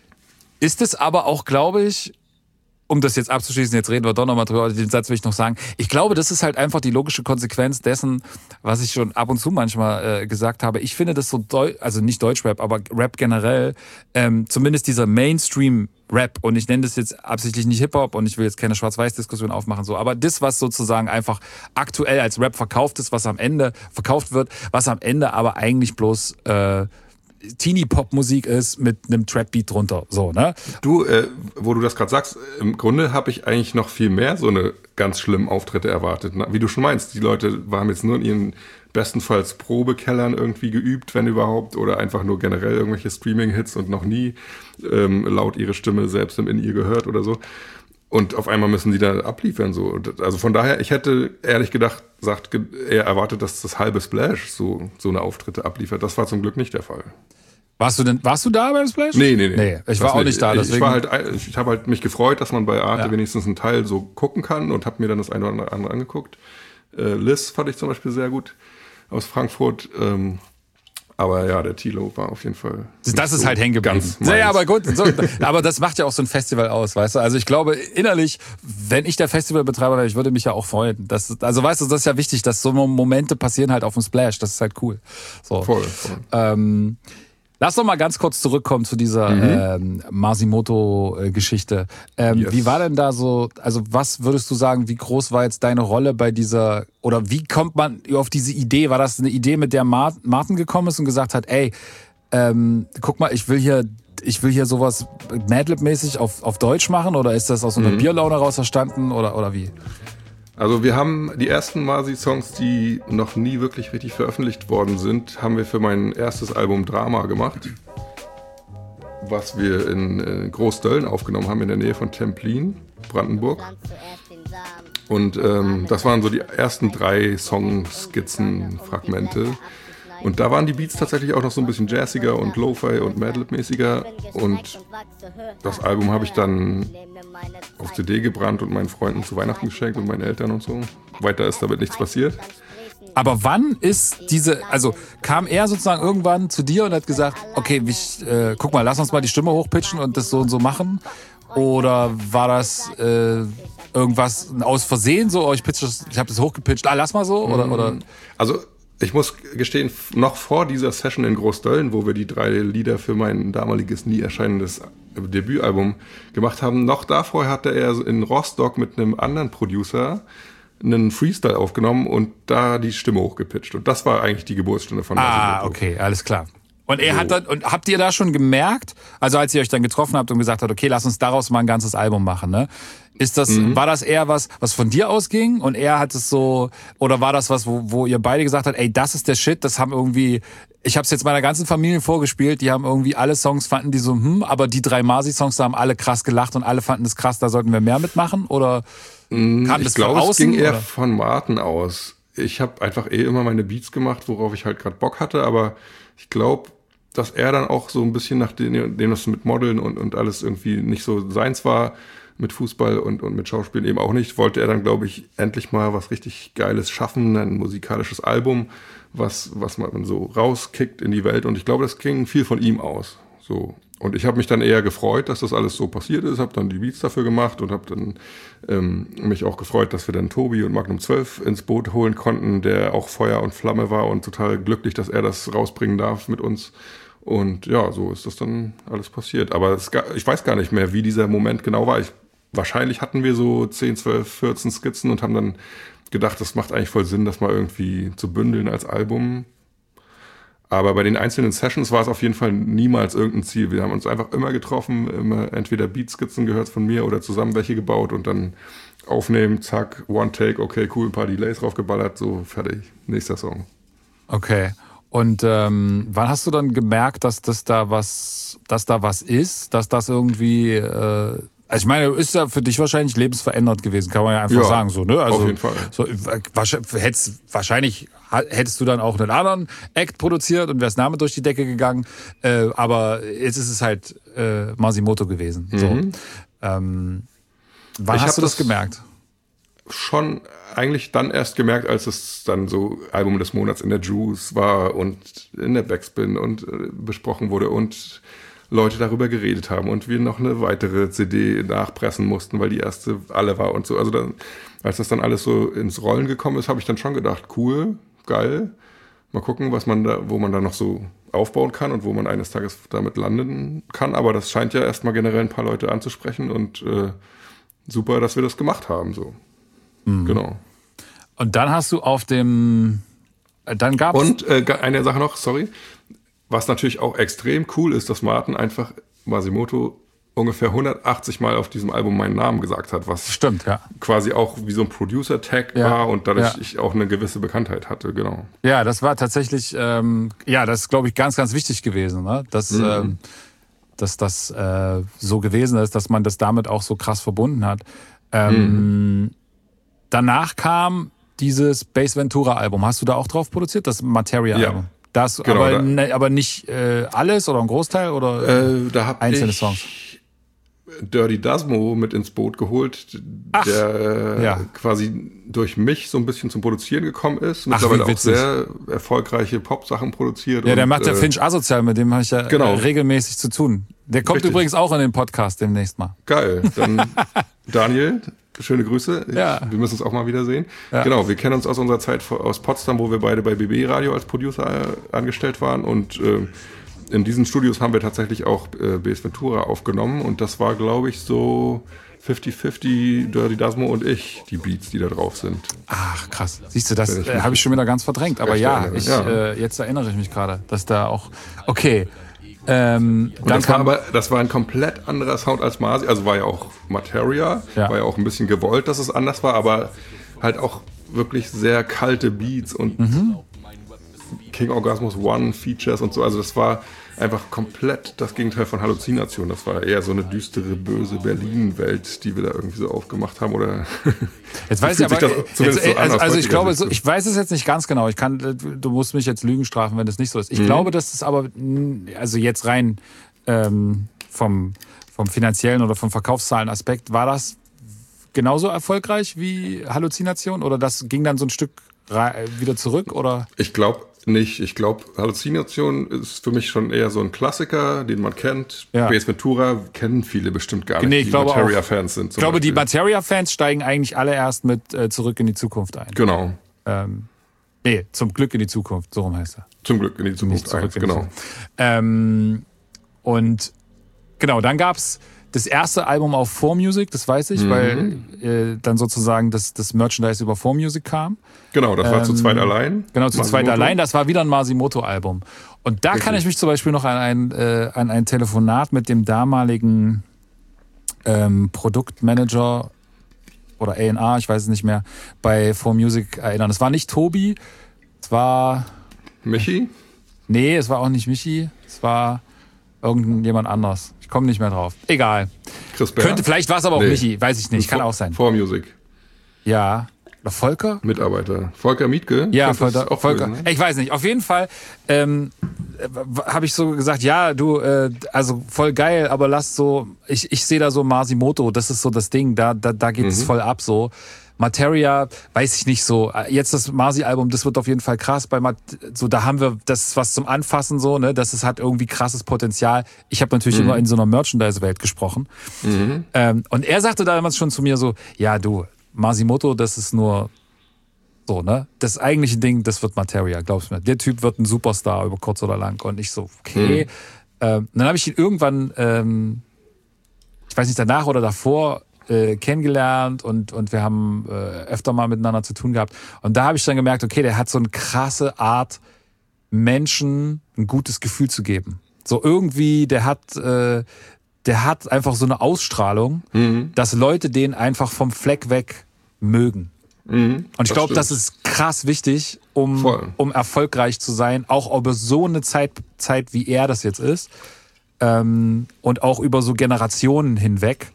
ist es aber auch, glaube ich, um das jetzt abzuschließen, jetzt reden wir doch nochmal drüber, den Satz will ich noch sagen. Ich glaube, das ist halt einfach die logische Konsequenz dessen, was ich schon ab und zu manchmal äh, gesagt habe. Ich finde das so, Deu- also nicht Deutschrap, aber Rap generell, ähm, zumindest dieser Mainstream-Rap, und ich nenne das jetzt absichtlich nicht Hip-Hop und ich will jetzt keine Schwarz-Weiß-Diskussion aufmachen, so, aber das, was sozusagen einfach aktuell als Rap verkauft ist, was am Ende verkauft wird, was am Ende aber eigentlich bloß äh, Teenie-Pop-Musik ist mit einem Trap-Beat drunter, so, ne? Du, äh, wo du das gerade sagst, im Grunde habe ich eigentlich noch viel mehr so eine ganz schlimmen Auftritte erwartet. Na, wie du schon meinst, die Leute haben jetzt nur in ihren bestenfalls Probekellern irgendwie geübt, wenn überhaupt, oder einfach nur generell irgendwelche Streaming-Hits und noch nie ähm, laut ihre Stimme selbst im In-Ear gehört oder so. Und auf einmal müssen die da abliefern, so. Also von daher, ich hätte ehrlich gedacht, sagt, eher erwartet, dass das halbe Splash so, so eine Auftritte abliefert. Das war zum Glück nicht der Fall. Warst du denn, warst du da beim Splash? Nee, nee, nee. nee ich war das auch nicht da, deswegen. Ich war halt, ich habe halt mich gefreut, dass man bei Arte ja. wenigstens einen Teil so gucken kann und habe mir dann das eine oder andere angeguckt. Äh, Liz fand ich zum Beispiel sehr gut aus Frankfurt. Ähm, aber ja, der Tilo war auf jeden Fall. Das ist so halt hängen geblieben. Ja, ja, aber gut. So, aber das macht ja auch so ein Festival aus, weißt du? Also ich glaube innerlich, wenn ich der Festivalbetreiber wäre, ich würde mich ja auch freuen. Das, also weißt du, das ist ja wichtig, dass so Momente passieren halt auf dem Splash. Das ist halt cool. So. Voll, voll. Ähm, Lass doch mal ganz kurz zurückkommen zu dieser mhm. ähm, Masimoto-Geschichte. Ähm, yes. Wie war denn da so, also was würdest du sagen, wie groß war jetzt deine Rolle bei dieser, oder wie kommt man auf diese Idee? War das eine Idee, mit der Martin gekommen ist und gesagt hat, ey, ähm, guck mal, ich will hier, ich will hier sowas Madlib-mäßig auf, auf Deutsch machen, oder ist das aus so einer mhm. Bierlaune raus verstanden, oder, oder wie? Also wir haben die ersten Masi-Songs, die noch nie wirklich richtig veröffentlicht worden sind, haben wir für mein erstes Album Drama gemacht, was wir in Großdölln aufgenommen haben, in der Nähe von Templin, Brandenburg. Und ähm, das waren so die ersten drei Songskizzen, Fragmente. Und da waren die Beats tatsächlich auch noch so ein bisschen jazziger und Lo-Fi und Madlib-mäßiger. Und das Album habe ich dann auf C D gebrannt und meinen Freunden zu Weihnachten geschenkt und meinen Eltern und so. Weiter ist damit nichts passiert. Aber wann ist diese, also kam er sozusagen irgendwann zu dir und hat gesagt, okay, ich, äh, guck mal, lass uns mal die Stimme hochpitchen und das so und so machen? Oder war das äh, irgendwas aus Versehen so, oh, ich pitch das, ich habe das hochgepitcht, ah, lass mal so? Oder, oder? Also ich muss gestehen, noch vor dieser Session in Großdölln, wo wir die drei Lieder für mein damaliges nie erscheinendes Debütalbum gemacht haben, noch davor hatte er in Rostock mit einem anderen Producer einen Freestyle aufgenommen und da die Stimme hochgepitcht. Und das war eigentlich die Geburtsstunde von Masimoto. Ah, okay, alles klar. Und er so. hat dann, und habt ihr da schon gemerkt, also als ihr euch dann getroffen habt und gesagt habt, okay, lass uns daraus mal ein ganzes Album machen, ne? Ist das, mhm. war das eher was, was von dir ausging und er hat es so, oder war das was, wo, wo ihr beide gesagt habt, ey, das ist der Shit, das haben irgendwie, ich hab's jetzt meiner ganzen Familie vorgespielt, die haben irgendwie alle Songs, fanden die so, hm, aber die drei Marzi-Songs, da haben alle krass gelacht und alle fanden es krass, da sollten wir mehr mitmachen, oder kam ich das glaube, von außen? Es ging eher oder? von Martin aus. Ich habe einfach eh immer meine Beats gemacht, worauf ich halt gerade Bock hatte, aber ich glaube, dass er dann auch so ein bisschen, nachdem das mit Modeln und, und alles irgendwie nicht so seins war, mit Fußball und, und mit Schauspielen eben auch nicht, wollte er dann, glaube ich, endlich mal was richtig Geiles schaffen, ein musikalisches Album, was, was man so rauskickt in die Welt. Und ich glaube, das ging viel von ihm aus. So. Und ich habe mich dann eher gefreut, dass das alles so passiert ist, habe dann die Beats dafür gemacht und habe dann ähm, mich auch gefreut, dass wir dann Tobi und Magnum zwölf ins Boot holen konnten, der auch Feuer und Flamme war und total glücklich, dass er das rausbringen darf mit uns. Und ja, so ist das dann alles passiert. Aber es, ich weiß gar nicht mehr, wie dieser Moment genau war. Ich, wahrscheinlich hatten wir so zehn, zwölf, vierzehn Skizzen und haben dann gedacht, das macht eigentlich voll Sinn, das mal irgendwie zu bündeln als Album. Aber bei den einzelnen Sessions war es auf jeden Fall niemals irgendein Ziel. Wir haben uns einfach immer getroffen, immer entweder Beatskizzen gehört von mir oder zusammen welche gebaut und dann aufnehmen, zack, One Take, okay, cool, ein paar Delays draufgeballert, so fertig, nächster Song. Okay. Und ähm, wann hast du dann gemerkt, dass das da was, dass da was ist, dass das irgendwie, äh, also ich meine, ist ja für dich wahrscheinlich lebensverändert gewesen, kann man ja einfach ja, sagen, so, ne? Also, auf jeden Fall. So, wahrscheinlich, hättest, wahrscheinlich hättest du dann auch einen anderen Act produziert und wärst damit durch die Decke gegangen, äh, aber jetzt ist es halt äh, Masimoto gewesen. Mhm. So. Ähm, wann ich hast du das, das gemerkt? Schon eigentlich dann erst gemerkt, als es dann so Album des Monats in der Juice war und in der Backspin und äh, besprochen wurde und Leute darüber geredet haben und wir noch eine weitere C D nachpressen mussten, weil die erste alle war und so. Also dann, als das dann alles so ins Rollen gekommen ist, habe ich dann schon gedacht, cool, geil, mal gucken, was man da, wo man da noch so aufbauen kann und wo man eines Tages damit landen kann. Aber das scheint ja erstmal generell ein paar Leute anzusprechen und äh, super, dass wir das gemacht haben, so. Mhm. Genau. Und dann hast du auf dem, dann gab's und äh, eine Sache noch, sorry, was natürlich auch extrem cool ist, dass Martin einfach Masimoto ungefähr hundertachtzig Mal auf diesem Album meinen Namen gesagt hat, was stimmt, ja, quasi auch wie so ein Producer-Tag ja, war und dadurch ja. ich auch eine gewisse Bekanntheit hatte, genau. Ja, das war tatsächlich, ähm, ja, das ist, glaube ich, ganz, ganz wichtig gewesen, ne? dass, mhm. ähm, dass das äh, so gewesen ist, dass man das damit auch so krass verbunden hat. Ähm, mhm. Danach kam dieses Bass Ventura-Album. Hast du da auch drauf produziert, das Materia-Album? Ja. Das, genau, aber, da. ne, aber nicht äh, alles oder ein Großteil oder äh, da hab einzelne ich Songs? Dirty Dasmo mit ins Boot geholt, Ach, der ja. quasi durch mich so ein bisschen zum Produzieren gekommen ist. Mittlerweile Ach, auch sehr erfolgreiche Pop-Sachen produziert. Ja, der und, macht ja äh, Finch Asozial, mit dem habe ich ja genau. regelmäßig zu tun. Der kommt Richtig. übrigens auch in den Podcast demnächst mal. Geil. Dann Daniel, schöne Grüße. Ich, ja. Wir müssen uns auch mal wiedersehen. Ja. Genau, wir kennen uns aus unserer Zeit aus Potsdam, wo wir beide bei B B Radio als Producer angestellt waren. Und äh, in diesen Studios haben wir tatsächlich auch äh, Bass Ventura aufgenommen. Und das war, glaube ich, so fifty fifty, Dirty Dasmo und ich, die Beats, die da drauf sind. Ach, krass. Siehst du, das äh, habe ich schon wieder ganz verdrängt. Aber ja, ich, ja. Äh, jetzt erinnere ich mich gerade, dass da auch, okay. Ähm, und das war aber, das war ein komplett anderer Sound als Masi, also war ja auch Materia, ja. war ja auch ein bisschen gewollt, dass es anders war, aber halt auch wirklich sehr kalte Beats und mhm. King Orgasmus One Features und so, also das war einfach komplett das Gegenteil von Halluzination. Das war eher so eine düstere, böse Berlin-Welt, die wir da irgendwie so aufgemacht haben. Oder jetzt weiß ich aber, jetzt, so also, also ich glaube, so, ich weiß es jetzt nicht ganz genau. Ich kann, du musst mich jetzt Lügen strafen, wenn das nicht so ist. Ich mhm. glaube, dass es aber, also jetzt rein ähm, vom, vom finanziellen oder vom Verkaufszahlen-Aspekt, war das genauso erfolgreich wie Halluzination? Oder das ging dann so ein Stück wieder zurück? Oder? Ich glaube nicht. Ich glaube, Halluzination ist für mich schon eher so ein Klassiker, den man kennt. Ja. Bass Ventura kennen viele bestimmt gar nicht, nee, ich die Materia-Fans sind. Ich glaube, Beispiel. die Materia-Fans steigen eigentlich alle erst mit äh, Zurück in die Zukunft ein. Genau. Ähm, nee, zum Glück in die Zukunft, so rum heißt er. Zum Glück in die Zukunft, zurück eins, in genau. Die Zukunft. Ähm, und genau, dann gab's das erste Album auf four Music, das weiß ich, mhm. weil äh, dann sozusagen das, das Merchandise über four Music kam. Genau, das war ähm, zu zweit allein. Genau, zu zweit allein. Das war wieder ein Masimoto-Album. Und da Richtig. kann ich mich zum Beispiel noch an ein, äh, an ein Telefonat mit dem damaligen ähm, Produktmanager oder A and R, ich weiß es nicht mehr, bei four Music erinnern. Es war nicht Tobi, es war... Michi? Nee, es war auch nicht Michi, es war irgendjemand anders. Ich komme nicht mehr drauf. Egal. Chris Bär? Könnte, vielleicht war es aber auch nee. Michi, weiß ich nicht, kann auch sein. four Music. Ja. Oder Volker? Mitarbeiter. Volker Mietke? Ja, Volker. Auch Volker. Gewesen, ne? Ich weiß nicht. Auf jeden Fall ähm, habe ich so gesagt, ja, du, äh, also voll geil, aber lass so, ich, ich sehe da so Masimoto, das ist so das Ding, da, da, da geht es mhm. voll ab so. Materia, weiß ich nicht so. Jetzt das Masi-Album, das wird auf jeden Fall krass. Bei Mat- so, da haben wir das ist was zum Anfassen so, ne? Das ist, hat irgendwie krasses Potenzial. Ich habe natürlich mhm. immer in so einer Merchandise-Welt gesprochen. Mhm. Ähm, und er sagte damals schon zu mir so, ja du, Masimoto, das ist nur so, ne? Das eigentliche Ding, das wird Materia, glaubst du mir. Der Typ wird ein Superstar über kurz oder lang. Und ich so, okay. Mhm. Ähm, dann habe ich ihn irgendwann, ähm, ich weiß nicht, danach oder davor äh, kennengelernt und, und wir haben äh, öfter mal miteinander zu tun gehabt. Und da habe ich dann gemerkt, okay, der hat so eine krasse Art, Menschen ein gutes Gefühl zu geben. So irgendwie, der hat... Äh, der hat einfach so eine Ausstrahlung, mhm. dass Leute den einfach vom Fleck weg mögen. Mhm, und ich glaube, das ist krass wichtig, um, um erfolgreich zu sein, auch über so eine Zeit, Zeit wie er das jetzt ist ähm, und auch über so Generationen hinweg.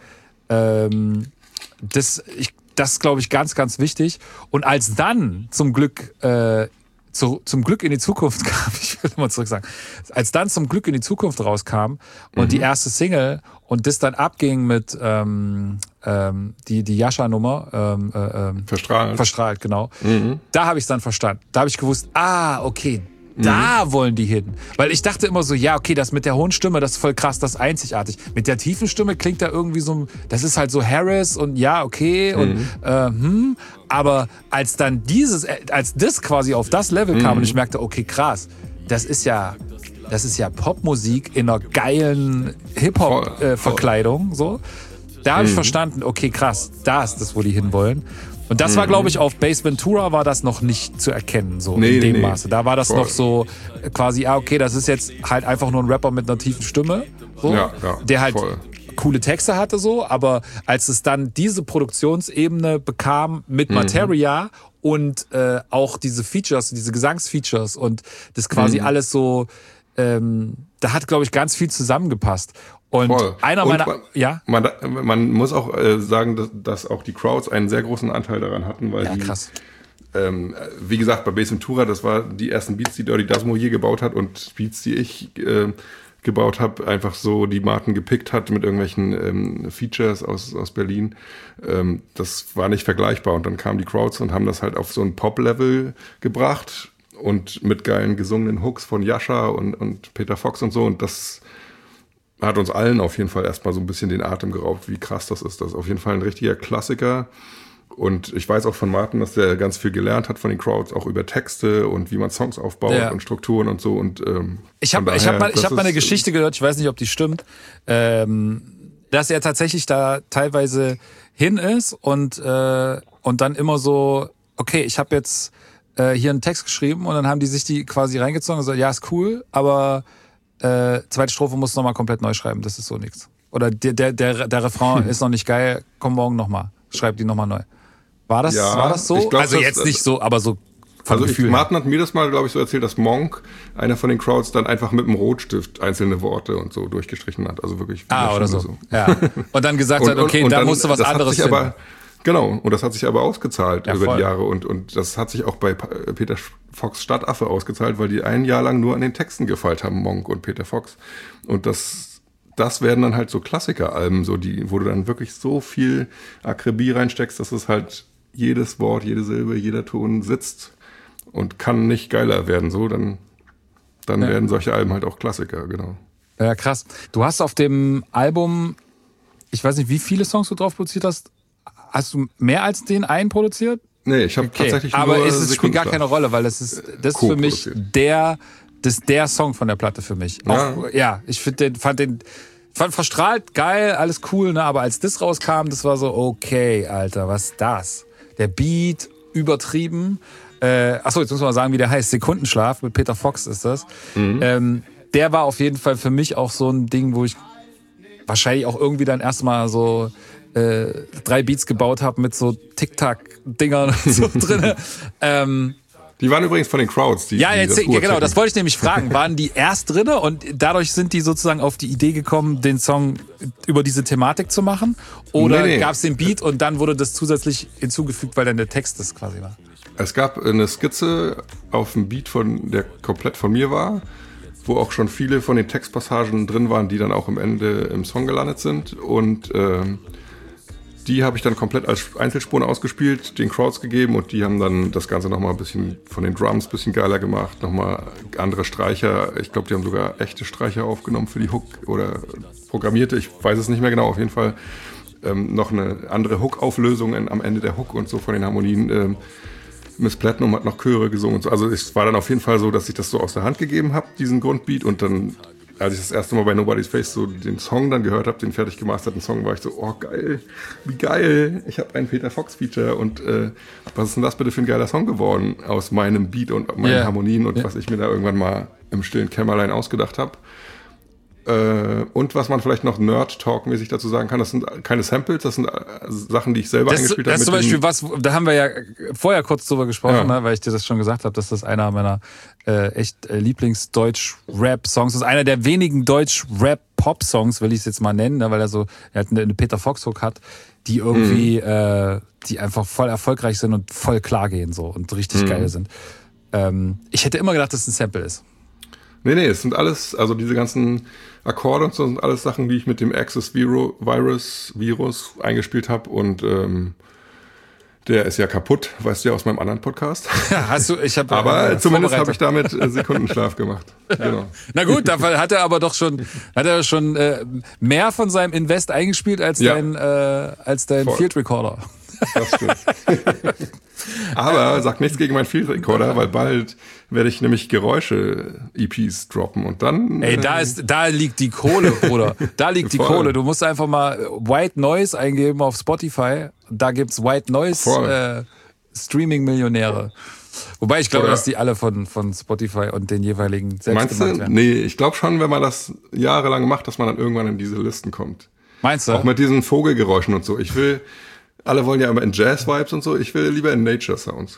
Ähm, das, ich, das glaube ich, ganz, ganz wichtig. Und als dann zum Glück äh, Zu, zum Glück in die Zukunft kam, ich will mal zurück sagen, als dann zum Glück in die Zukunft rauskam und mhm. die erste Single und das dann abging mit ähm, ähm, die, die Yasha-Nummer ähm, äh, Verstrahlt. Verstrahlt, genau. Mhm. Da habe ich es dann verstanden. Da habe ich gewusst, ah, okay, da mhm. wollen die hin. Weil ich dachte immer so, ja, okay, das mit der hohen Stimme, das ist voll krass, das ist einzigartig. Mit der tiefen Stimme klingt da irgendwie so, das ist halt so Harris und ja, okay und mhm. äh, hm. Aber als dann dieses, als das quasi auf das Level kam mhm. und ich merkte, okay, krass, das ist ja, das ist ja Popmusik in einer geilen Hip-Hop-Verkleidung, äh, so. Da habe mhm. ich verstanden, okay, krass, da ist das, wo die hinwollen. Und das war, glaube ich, auf Base Ventura war das noch nicht zu erkennen, so nee, in dem nee, Maße. Da war das voll. Noch so quasi, ah, okay, das ist jetzt halt einfach nur ein Rapper mit einer tiefen Stimme, so, ja, ja, der halt voll. Coole Texte hatte, so. Aber als es dann diese Produktionsebene bekam mit mhm. Materia und äh, auch diese Features, diese Gesangsfeatures und das quasi mhm. alles so, ähm, da hat, glaube ich, ganz viel zusammengepasst. Und Voll. einer meiner, und man, ja? Man, man muss auch äh, sagen, dass, dass auch die Crowds einen sehr großen Anteil daran hatten, weil ja, die, krass. Ähm, wie gesagt, bei Base Ventura, das war die ersten Beats, die Dirty Dasmo je gebaut hat und Beats, die ich äh, gebaut habe, einfach so die Marken gepickt hat mit irgendwelchen ähm, Features aus, aus Berlin. Ähm, das war nicht vergleichbar und dann kamen die Crowds und haben das halt auf so ein Pop-Level gebracht und mit geilen gesungenen Hooks von Yasha und, und Peter Fox und so und das hat uns allen auf jeden Fall erstmal so ein bisschen den Atem geraubt, wie krass das ist. Das ist auf jeden Fall ein richtiger Klassiker. Und ich weiß auch von Martin, dass der ganz viel gelernt hat von den Crowds, auch über Texte und wie man Songs aufbaut ja. und Strukturen und so. Und ähm, ich habe ich hab mal, ich hab mal eine Geschichte gehört, ich weiß nicht, ob die stimmt, ähm, dass er tatsächlich da teilweise hin ist und, äh, und dann immer so, okay, ich habe jetzt äh, hier einen Text geschrieben und dann haben die sich die quasi reingezogen und gesagt, ja, ist cool, aber Äh, zweite Strophe musst du nochmal komplett neu schreiben, das ist so nichts. Oder der, der, der, der Refrain ist noch nicht geil, komm morgen nochmal, schreib die nochmal neu. War das, ja, war das so? Glaub, also das, jetzt nicht so, aber so vom Also Gefühl ich, Martin hat mir das mal, glaube ich, so erzählt, dass Monk, einer von den Crowds, dann einfach mit dem Rotstift einzelne Worte und so durchgestrichen hat. Also wirklich. Ah, oder so. so. Ja. Und dann gesagt und, hat, okay, und, und da dann, musst du was anderes finden. Aber, genau, und das hat sich aber ausgezahlt ja, über voll. die Jahre. Und, und das hat sich auch bei Peter Fox Stadtaffe ausgezahlt, weil die ein Jahr lang nur an den Texten gefeilt haben, Monk und Peter Fox. Und das, das werden dann halt so Klassikeralben, so die, wo du dann wirklich so viel Akribie reinsteckst, dass es halt jedes Wort, jede Silbe, jeder Ton sitzt und kann nicht geiler werden. So, dann, dann ja. werden solche Alben halt auch Klassiker, genau. Ja, krass. Du hast auf dem Album, ich weiß nicht, wie viele Songs du drauf produziert hast. Hast du mehr als den einen produziert? Nee, ich habe okay. tatsächlich aber nur Aber es spielt gar keine Rolle, weil das ist, das ist für mich der, das ist der Song von der Platte für mich. Auch, ja. ja, ich find den, fand den fand verstrahlt, geil, alles cool, ne? Aber als das rauskam, das war so, okay, Alter, was ist das? Der Beat, übertrieben. Äh, achso, jetzt muss man mal sagen, wie der heißt. Sekundenschlaf mit Peter Fox ist das. Mhm. Ähm, der war auf jeden Fall für mich auch so ein Ding, wo ich wahrscheinlich auch irgendwie dann erstmal so äh, drei Beats gebaut habe mit so Tic-Tac-Dingern so drin. ähm, Die waren übrigens von den Crowds. Die, ja, die jetzt, das ja, genau, das wollte ich nämlich fragen. Waren die erst drinne und dadurch sind die sozusagen auf die Idee gekommen, den Song über diese Thematik zu machen? Oder nee, nee. gab es den Beat und dann wurde das zusätzlich hinzugefügt, weil dann der Text das quasi war? Es gab eine Skizze auf dem Beat, von, der komplett von mir war, wo auch schon viele von den Textpassagen drin waren, die dann auch am Ende im Song gelandet sind. Und ähm, die habe ich dann komplett als Einzelspuren ausgespielt, den Crowds gegeben und die haben dann das Ganze nochmal ein bisschen von den Drums ein bisschen geiler gemacht, nochmal andere Streicher. Ich glaube, die haben sogar echte Streicher aufgenommen für die Hook oder programmierte, ich weiß es nicht mehr genau, auf jeden Fall ähm, noch eine andere Hook-Auflösung am Ende der Hook und so von den Harmonien. Ähm, Miss Platinum hat noch Chöre gesungen und so. Also es war dann auf jeden Fall so, dass ich das so aus der Hand gegeben habe, diesen Grundbeat und dann, als ich das erste Mal bei Nobody's Face so den Song dann gehört habe, den fertig gemasterten Song, war ich so, oh geil, wie geil, ich habe ein Peter Fox Feature und äh, was ist denn das bitte für ein geiler Song geworden aus meinem Beat und meinen yeah. Harmonien und yeah. was ich mir da irgendwann mal im stillen Kämmerlein ausgedacht habe. Äh, und was man vielleicht noch Nerd-Talk-mäßig dazu sagen kann, das sind keine Samples, das sind äh, Sachen, die ich selber das, eingespielt habe. Das ist zum Beispiel was, da haben wir ja vorher kurz drüber gesprochen, ja. ne, weil ich dir das schon gesagt habe, dass das einer meiner äh, echt äh, Lieblings-Deutsch-Rap-Songs ist. Einer der wenigen Deutsch-Rap-Pop-Songs, will ich es jetzt mal nennen, ne, weil er so er hat eine, eine Peter Fox-Hook hat, die irgendwie, mhm. äh, die einfach voll erfolgreich sind und voll klar gehen so und richtig mhm. geil sind. Ähm, ich hätte immer gedacht, dass es ein Sample ist. Nee, nee, es sind alles, also diese ganzen Akkorde und so sind alles Sachen, die ich mit dem Access Viro, Virus, Virus eingespielt habe und ähm, der ist ja kaputt, weißt du ja aus meinem anderen Podcast. Ja, hast du, ich habe aber äh, zumindest habe ich damit äh, Sekundenschlaf gemacht. Genau. Na gut, dafür hat er aber doch schon, hat er schon äh, mehr von seinem Invest eingespielt als ja. dein, äh, als dein Voll. Field Recorder. Das stimmt. Aber sag nichts gegen meinen Field Recorder, weil bald werde ich nämlich Geräusche-E Ps droppen und dann... Ey, da ist, da liegt die Kohle, Bruder. Da liegt die Voll. Kohle. Du musst einfach mal White Noise eingeben auf Spotify. Da gibt's White Noise äh, Streaming-Millionäre. Wobei ich glaube, Oder? dass die alle von, von Spotify und den jeweiligen selbst Meinst gemacht du? werden. Nee, ich glaube schon, wenn man das jahrelang macht, dass man dann irgendwann in diese Listen kommt. Meinst du? Auch mit diesen Vogelgeräuschen und so. Ich will... Alle wollen ja immer in Jazz-Vibes und so. Ich will lieber in Nature-Sounds.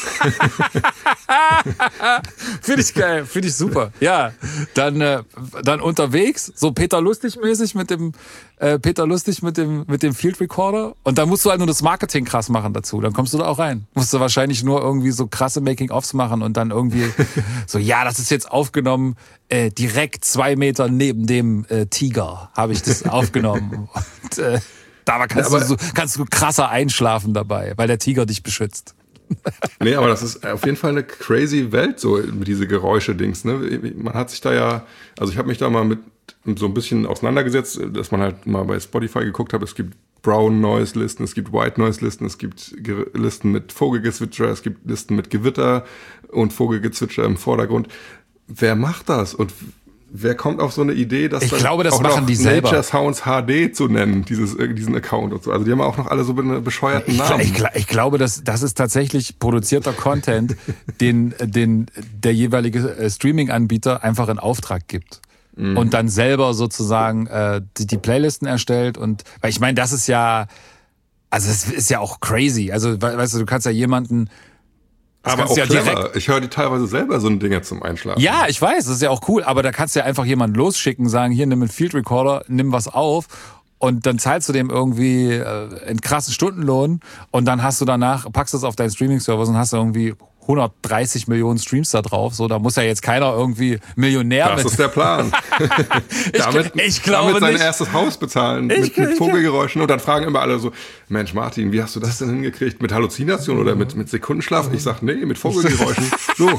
Finde ich geil, finde ich super. Ja, dann, äh, dann unterwegs, so Peter Lustig-mäßig mit dem äh, Peter Lustig mit dem mit dem Field Recorder. Und dann musst du halt nur das Marketing krass machen dazu. Dann kommst du da auch rein. Musst du wahrscheinlich nur irgendwie so krasse Making-ofs machen und dann irgendwie so, ja, das ist jetzt aufgenommen, äh, direkt zwei Meter neben dem äh, Tiger habe ich das aufgenommen. Und, äh, Da kannst, ja, du so, kannst du krasser einschlafen dabei, weil der Tiger dich beschützt. Nee, aber das ist auf jeden Fall eine crazy Welt, so mit diese Geräusche-Dings. Ne? Man hat sich da ja, also ich habe mich da mal mit so ein bisschen auseinandergesetzt, dass man halt mal bei Spotify geguckt hat, es gibt Brown Noise Listen, es gibt White Noise Listen, es gibt Listen mit Vogelgezwitscher, es gibt Listen mit Gewitter und Vogelgezwitscher im Vordergrund. Wer macht das? Und wer kommt auf so eine Idee, dass ich dann glaube, das auch machen noch die selber. Nature Sounds H D zu nennen, dieses, diesen Account und so. Also die haben auch noch alle so bescheuerten ich, Namen. Ich, ich glaube, das, das ist tatsächlich produzierter Content, den, den der jeweilige Streaming-Anbieter einfach in Auftrag gibt. Mhm. Und dann selber sozusagen äh, die, die Playlisten erstellt. Und weil ich meine, das ist ja, also es ist ja auch crazy. Also weißt du, du kannst ja jemanden... Aber auch ja clever. Ich höre die teilweise selber so ein Dinger zum Einschlafen. Ja, ich weiß, das ist ja auch cool. Aber da kannst du ja einfach jemanden losschicken, sagen, hier, nimm einen Field Recorder, nimm was auf. Und dann zahlst du dem irgendwie äh, einen krassen Stundenlohn. Und dann hast du danach, packst du es auf deinen Streaming-Server und hast du irgendwie hundertdreißig Millionen Streams da drauf. So, da muss ja jetzt keiner irgendwie Millionär Das mit. ist der Plan. ich, damit, ich glaube damit sein nicht. erstes Haus bezahlen Ich, mit, mit ich, Vogelgeräuschen. Und dann fragen immer alle so, Mensch Martin, wie hast du das denn hingekriegt? Mit Halluzination oder mit, mit Sekundenschlaf? Ich sag, nee, mit Vogelgeräuschen. So.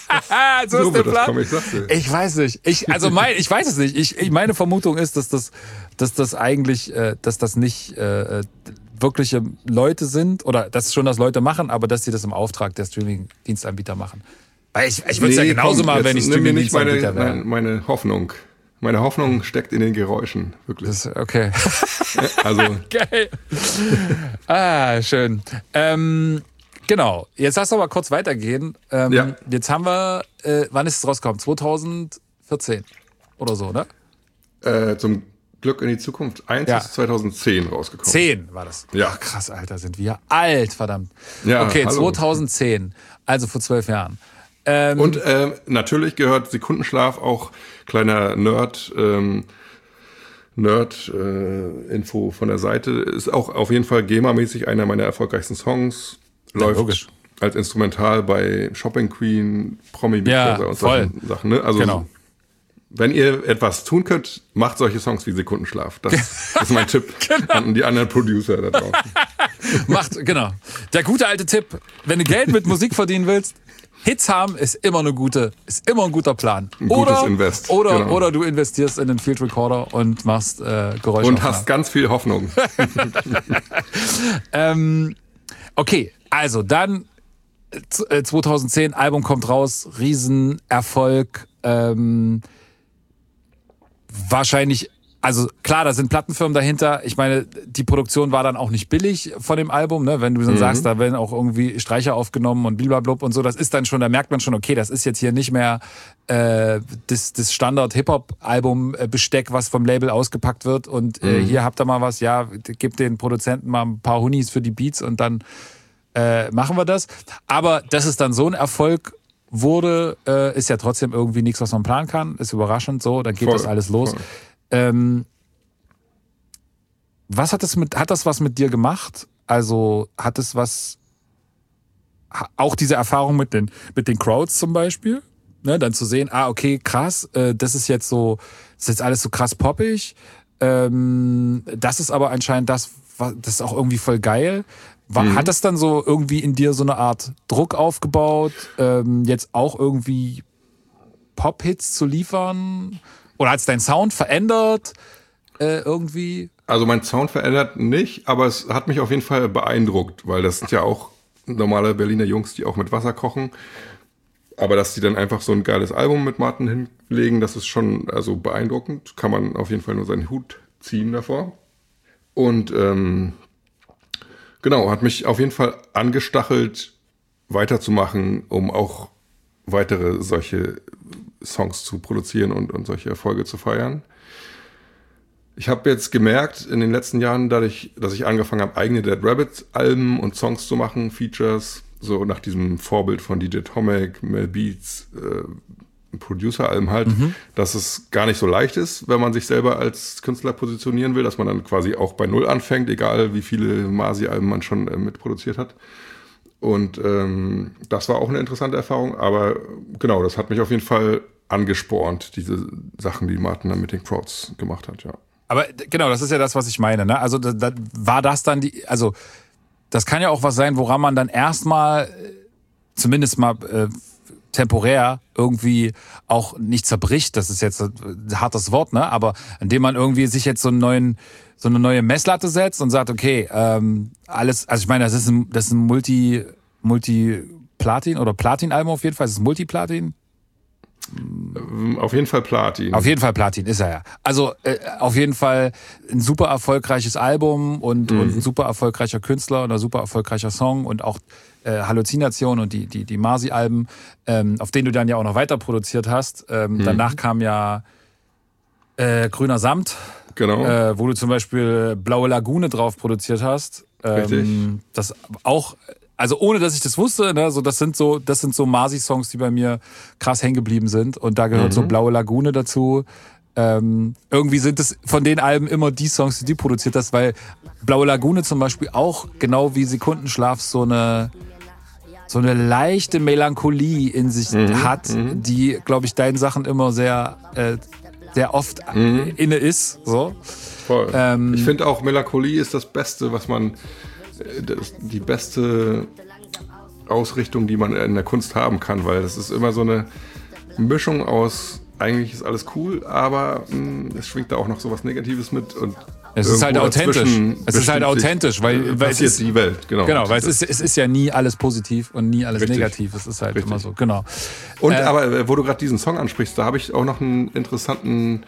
so, so ist der wird Plan. das kommen, ich sag's dir. Ich weiß nicht. Ich, also mein, ich weiß es nicht. Ich, ich, meine Vermutung ist, dass das, dass das eigentlich, äh, dass das nicht äh, wirkliche Leute sind oder dass schon das Leute machen, aber dass sie das im Auftrag der Streaming-Dienstanbieter machen. Weil ich, ich würde es nee, ja genauso komm, machen, wenn ich Streaming-Dienstanbieter wäre. meine, meine Hoffnung. Meine Hoffnung steckt in den Geräuschen, wirklich. Das, okay. Also. Geil. Ah, schön. Ähm, genau. Jetzt lass doch mal kurz weitergehen. Ähm, ja. Jetzt haben wir, äh, wann ist es rausgekommen? zwanzig vierzehn oder so, ne? Äh, zum Glück in die Zukunft eins Ja. ist zwanzig zehn rausgekommen. zehn war das. Ja. Ach, krass, Alter, sind wir alt, verdammt. Ja, okay, hallo. zwanzig zehn, also vor zwölf Jahren. Ähm, Und ähm, natürlich gehört Sekundenschlaf auch, kleiner Nerd, ähm, Nerd-Info äh, von der Seite, ist auch auf jeden Fall GEMA-mäßig einer meiner erfolgreichsten Songs. Läuft logisch. als Instrumental bei Shopping Queen, Promi Big Ja, Brother und voll. solchen Sachen. Ne? Also Genau. wenn ihr etwas tun könnt, macht solche Songs wie Sekundenschlaf. Das ist mein Tipp Genau. an die anderen Producer da draußen. Macht, genau. Der gute alte Tipp, wenn du Geld mit Musik verdienen willst, Hits haben ist immer eine gute, ist immer ein guter Plan. Ein gutes oder, Invest, Oder, genau. oder du investierst in einen Field Recorder und machst äh, Geräusche. Und hast ganz viel Hoffnung. ähm, okay, also dann äh, zwanzig zehn, Album kommt raus, Riesenerfolg. Ähm, wahrscheinlich, also klar, da sind Plattenfirmen dahinter. Ich meine, die Produktion war dann auch nicht billig von dem Album, ne? Wenn du dann mhm. sagst, da werden auch irgendwie Streicher aufgenommen und blablabla und so, das ist dann schon, da merkt man schon, okay, das ist jetzt hier nicht mehr äh, das, das Standard-Hip-Hop-Album-Besteck, was vom Label ausgepackt wird und äh, mhm. hier habt ihr mal was, ja, gebt den Produzenten mal ein paar Hunis für die Beats und dann äh, machen wir das. Aber dass es dann so ein Erfolg wurde, äh, ist ja trotzdem irgendwie nichts, was man planen kann, ist überraschend so, da geht voll, das alles los. Voll. Ähm, was hat das mit, hat das was mit dir gemacht? Also hat es was, auch diese Erfahrung mit den, mit den Crowds zum Beispiel, ne, dann zu sehen, ah, okay, krass, äh, das ist jetzt so, das ist jetzt alles so krass poppig, ähm, das ist aber anscheinend das, das ist auch irgendwie voll geil. War, mhm. Hat das dann so irgendwie in dir so eine Art Druck aufgebaut, ähm, jetzt auch irgendwie Pop-Hits zu liefern? Oder hat es deinen Sound verändert äh, irgendwie? Also mein Sound verändert nicht, aber es hat mich auf jeden Fall beeindruckt, weil das sind ja auch normale Berliner Jungs, die auch mit Wasser kochen. Aber dass die dann einfach so ein geiles Album mit Martin hinlegen, das ist schon also beeindruckend. Kann man auf jeden Fall nur seinen Hut ziehen davor. Und ähm, genau, hat mich auf jeden Fall angestachelt, weiterzumachen, um auch weitere solche Songs zu produzieren und, und solche Erfolge zu feiern. Ich habe jetzt gemerkt in den letzten Jahren, dadurch, dass ich angefangen habe, eigene Dead Rabbit Alben und Songs zu machen, Features, so nach diesem Vorbild von D J Tomek, Mel Beats, äh, Producer-Alben halt, mhm. dass es gar nicht so leicht ist, wenn man sich selber als Künstler positionieren will, dass man dann quasi auch bei Null anfängt, egal wie viele Masi-Alben man schon äh, mitproduziert hat. Und ähm, das war auch eine interessante Erfahrung, aber genau, das hat mich auf jeden Fall angespornt, diese Sachen, die Martin dann mit den Crowds gemacht hat, ja. Aber genau, das ist ja das, was ich meine, ne? Also da, da, war das dann die, also das kann ja auch was sein, woran man dann erstmal, zumindest mal äh, temporär irgendwie auch nicht zerbricht, das ist jetzt ein hartes Wort, ne? Aber indem man irgendwie sich jetzt so einen neuen, so eine neue Messlatte setzt und sagt, okay, ähm, alles, also ich meine, das ist ein, das ist ein Multi, Multi-Platin oder Platin-Album auf jeden Fall, das ist Multi-Platin. Auf jeden Fall Platin. Auf jeden Fall Platin ist er ja. Also äh, auf jeden Fall ein super erfolgreiches Album und, mhm. und ein super erfolgreicher Künstler und ein super erfolgreicher Song und auch äh, Halluzination und die die die Masi-Alben, ähm, auf denen du dann ja auch noch weiter produziert hast. Ähm, mhm. Danach kam ja äh, Grüner Samt, genau, äh, wo du zum Beispiel Blaue Lagune drauf produziert hast. Ähm, Richtig. Das auch. Also ohne, dass ich das wusste, ne, so das sind so, das sind so Masi-Songs, die bei mir krass hängen geblieben sind. Und da gehört mhm. so Blaue Lagune dazu. Ähm, irgendwie sind es von den Alben immer die Songs, die du produziert hast, weil Blaue Lagune zum Beispiel auch genau wie Sekundenschlaf so eine so eine leichte Melancholie in sich mhm. hat, mhm. die, glaube ich, deinen Sachen immer sehr äh, sehr oft mhm. inne ist. So. Voll. Ähm, ich finde auch Melancholie ist das Beste, was man Das, die beste Ausrichtung, die man in der Kunst haben kann, weil das ist immer so eine Mischung aus, eigentlich ist alles cool, aber mh, es schwingt da auch noch so was Negatives mit und Es ist halt authentisch. Es ist halt authentisch, weil, weil es ist die Welt, genau. Genau, weil es ist, es ist ja nie alles positiv und nie alles Richtig. negativ. Es ist halt Richtig. immer so, genau. Und äh, aber, wo du gerade diesen Song ansprichst, da habe ich auch noch einen interessanten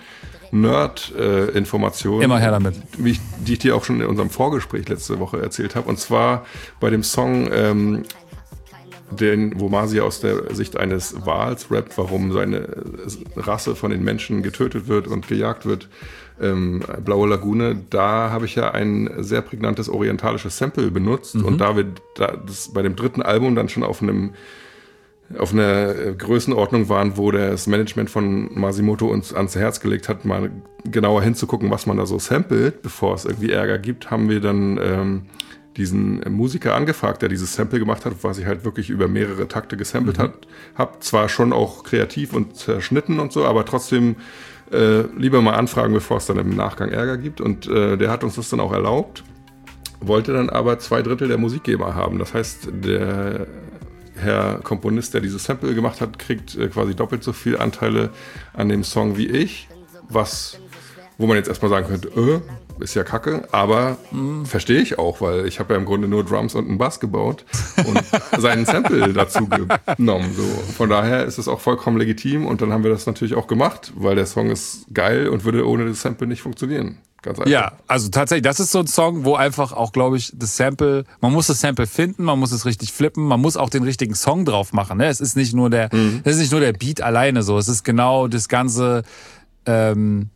Nerd-Information. Äh, Immer her damit. Wie ich, die ich dir auch schon in unserem Vorgespräch letzte Woche erzählt habe. Und zwar bei dem Song, ähm, den, wo Masi aus der Sicht eines Wals rappt, warum seine Rasse von den Menschen getötet wird und gejagt wird. Ähm, Blaue Lagune, da habe ich ja ein sehr prägnantes orientalisches Sample benutzt. Mhm. Und da wir da das bei dem dritten Album dann schon auf einem auf einer Größenordnung waren, wo das Management von Masimoto uns ans Herz gelegt hat, mal genauer hinzugucken, was man da so samplet, bevor es irgendwie Ärger gibt, haben wir dann ähm, diesen Musiker angefragt, der dieses Sample gemacht hat, was ich halt wirklich über mehrere Takte gesampelt mhm. hat, hab zwar schon auch kreativ und zerschnitten und so, aber trotzdem äh, lieber mal anfragen, bevor es dann im Nachgang Ärger gibt. Und äh, der hat uns das dann auch erlaubt, wollte dann aber zwei Drittel der Musikgeber haben. Das heißt, der Herr Komponist, der dieses Sample gemacht hat, kriegt äh, quasi doppelt so viel Anteile an dem Song wie ich, was, wo man jetzt erstmal sagen könnte, äh, ist ja kacke, aber mm. verstehe ich auch, weil ich habe ja im Grunde nur Drums und einen Bass gebaut und seinen Sample dazu genommen. So. Von daher ist es auch vollkommen legitim und dann haben wir das natürlich auch gemacht, weil der Song ist geil und würde ohne das Sample nicht funktionieren. Ganz einfach. Ja, also tatsächlich, das ist so ein Song, wo einfach auch, glaube ich, das Sample, man muss das Sample finden, man muss es richtig flippen, man muss auch den richtigen Song drauf machen. Ne? Es ist nicht nur der, mhm. es ist nicht nur der Beat alleine so, es ist genau das ganze. Ähm,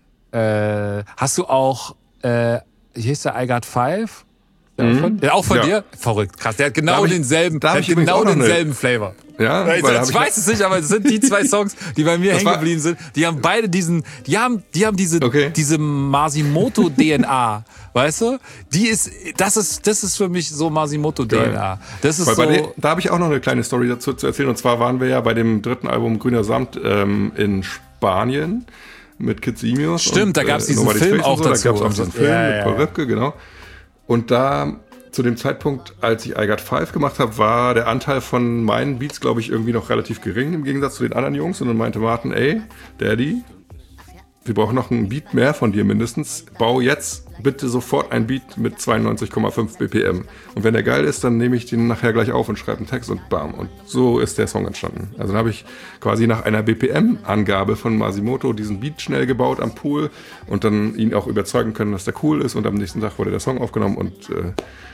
äh, hast du auch, äh, hier ist der I Got Five? Der mhm. auch von, der auch von ja. dir? Verrückt, krass. Der hat genau ich, denselben, der hat genau denselben Flavor. Ja, ich, ich weiß es nicht, aber es sind die zwei Songs, die bei mir hängen geblieben sind. Die haben beide diesen, die haben, die haben diese, okay. diese Masimoto-D N A, weißt du? Die ist, das ist, das ist für mich so Masimoto-D N A. Das ist Weil so. Bei den, da habe ich auch noch eine kleine Story dazu zu erzählen. Und zwar waren wir ja bei dem dritten Album Grüner Samt ähm, in Spanien mit Kid Simios. Stimmt, und, da gab es diesen Nobody Film Face auch so. dazu. Da gab es auch diesen Film ja, mit ja, Paul ja. Ripke, genau. Und da, zu dem Zeitpunkt, als ich I Got Five gemacht habe, war der Anteil von meinen Beats, glaube ich, irgendwie noch relativ gering im Gegensatz zu den anderen Jungs. Und dann meinte Martin, ey, Daddy, wir brauchen noch ein Beat mehr von dir mindestens. Bau jetzt bitte sofort ein Beat mit zweiundneunzig Komma fünf B P M. Und wenn der geil ist, dann nehme ich den nachher gleich auf und schreibe einen Text und bam. Und so ist der Song entstanden. Also dann habe ich quasi nach einer B P M-Angabe von Masimoto diesen Beat schnell gebaut am Pool und dann ihn auch überzeugen können, dass der cool ist. Und am nächsten Tag wurde der Song aufgenommen. Und äh,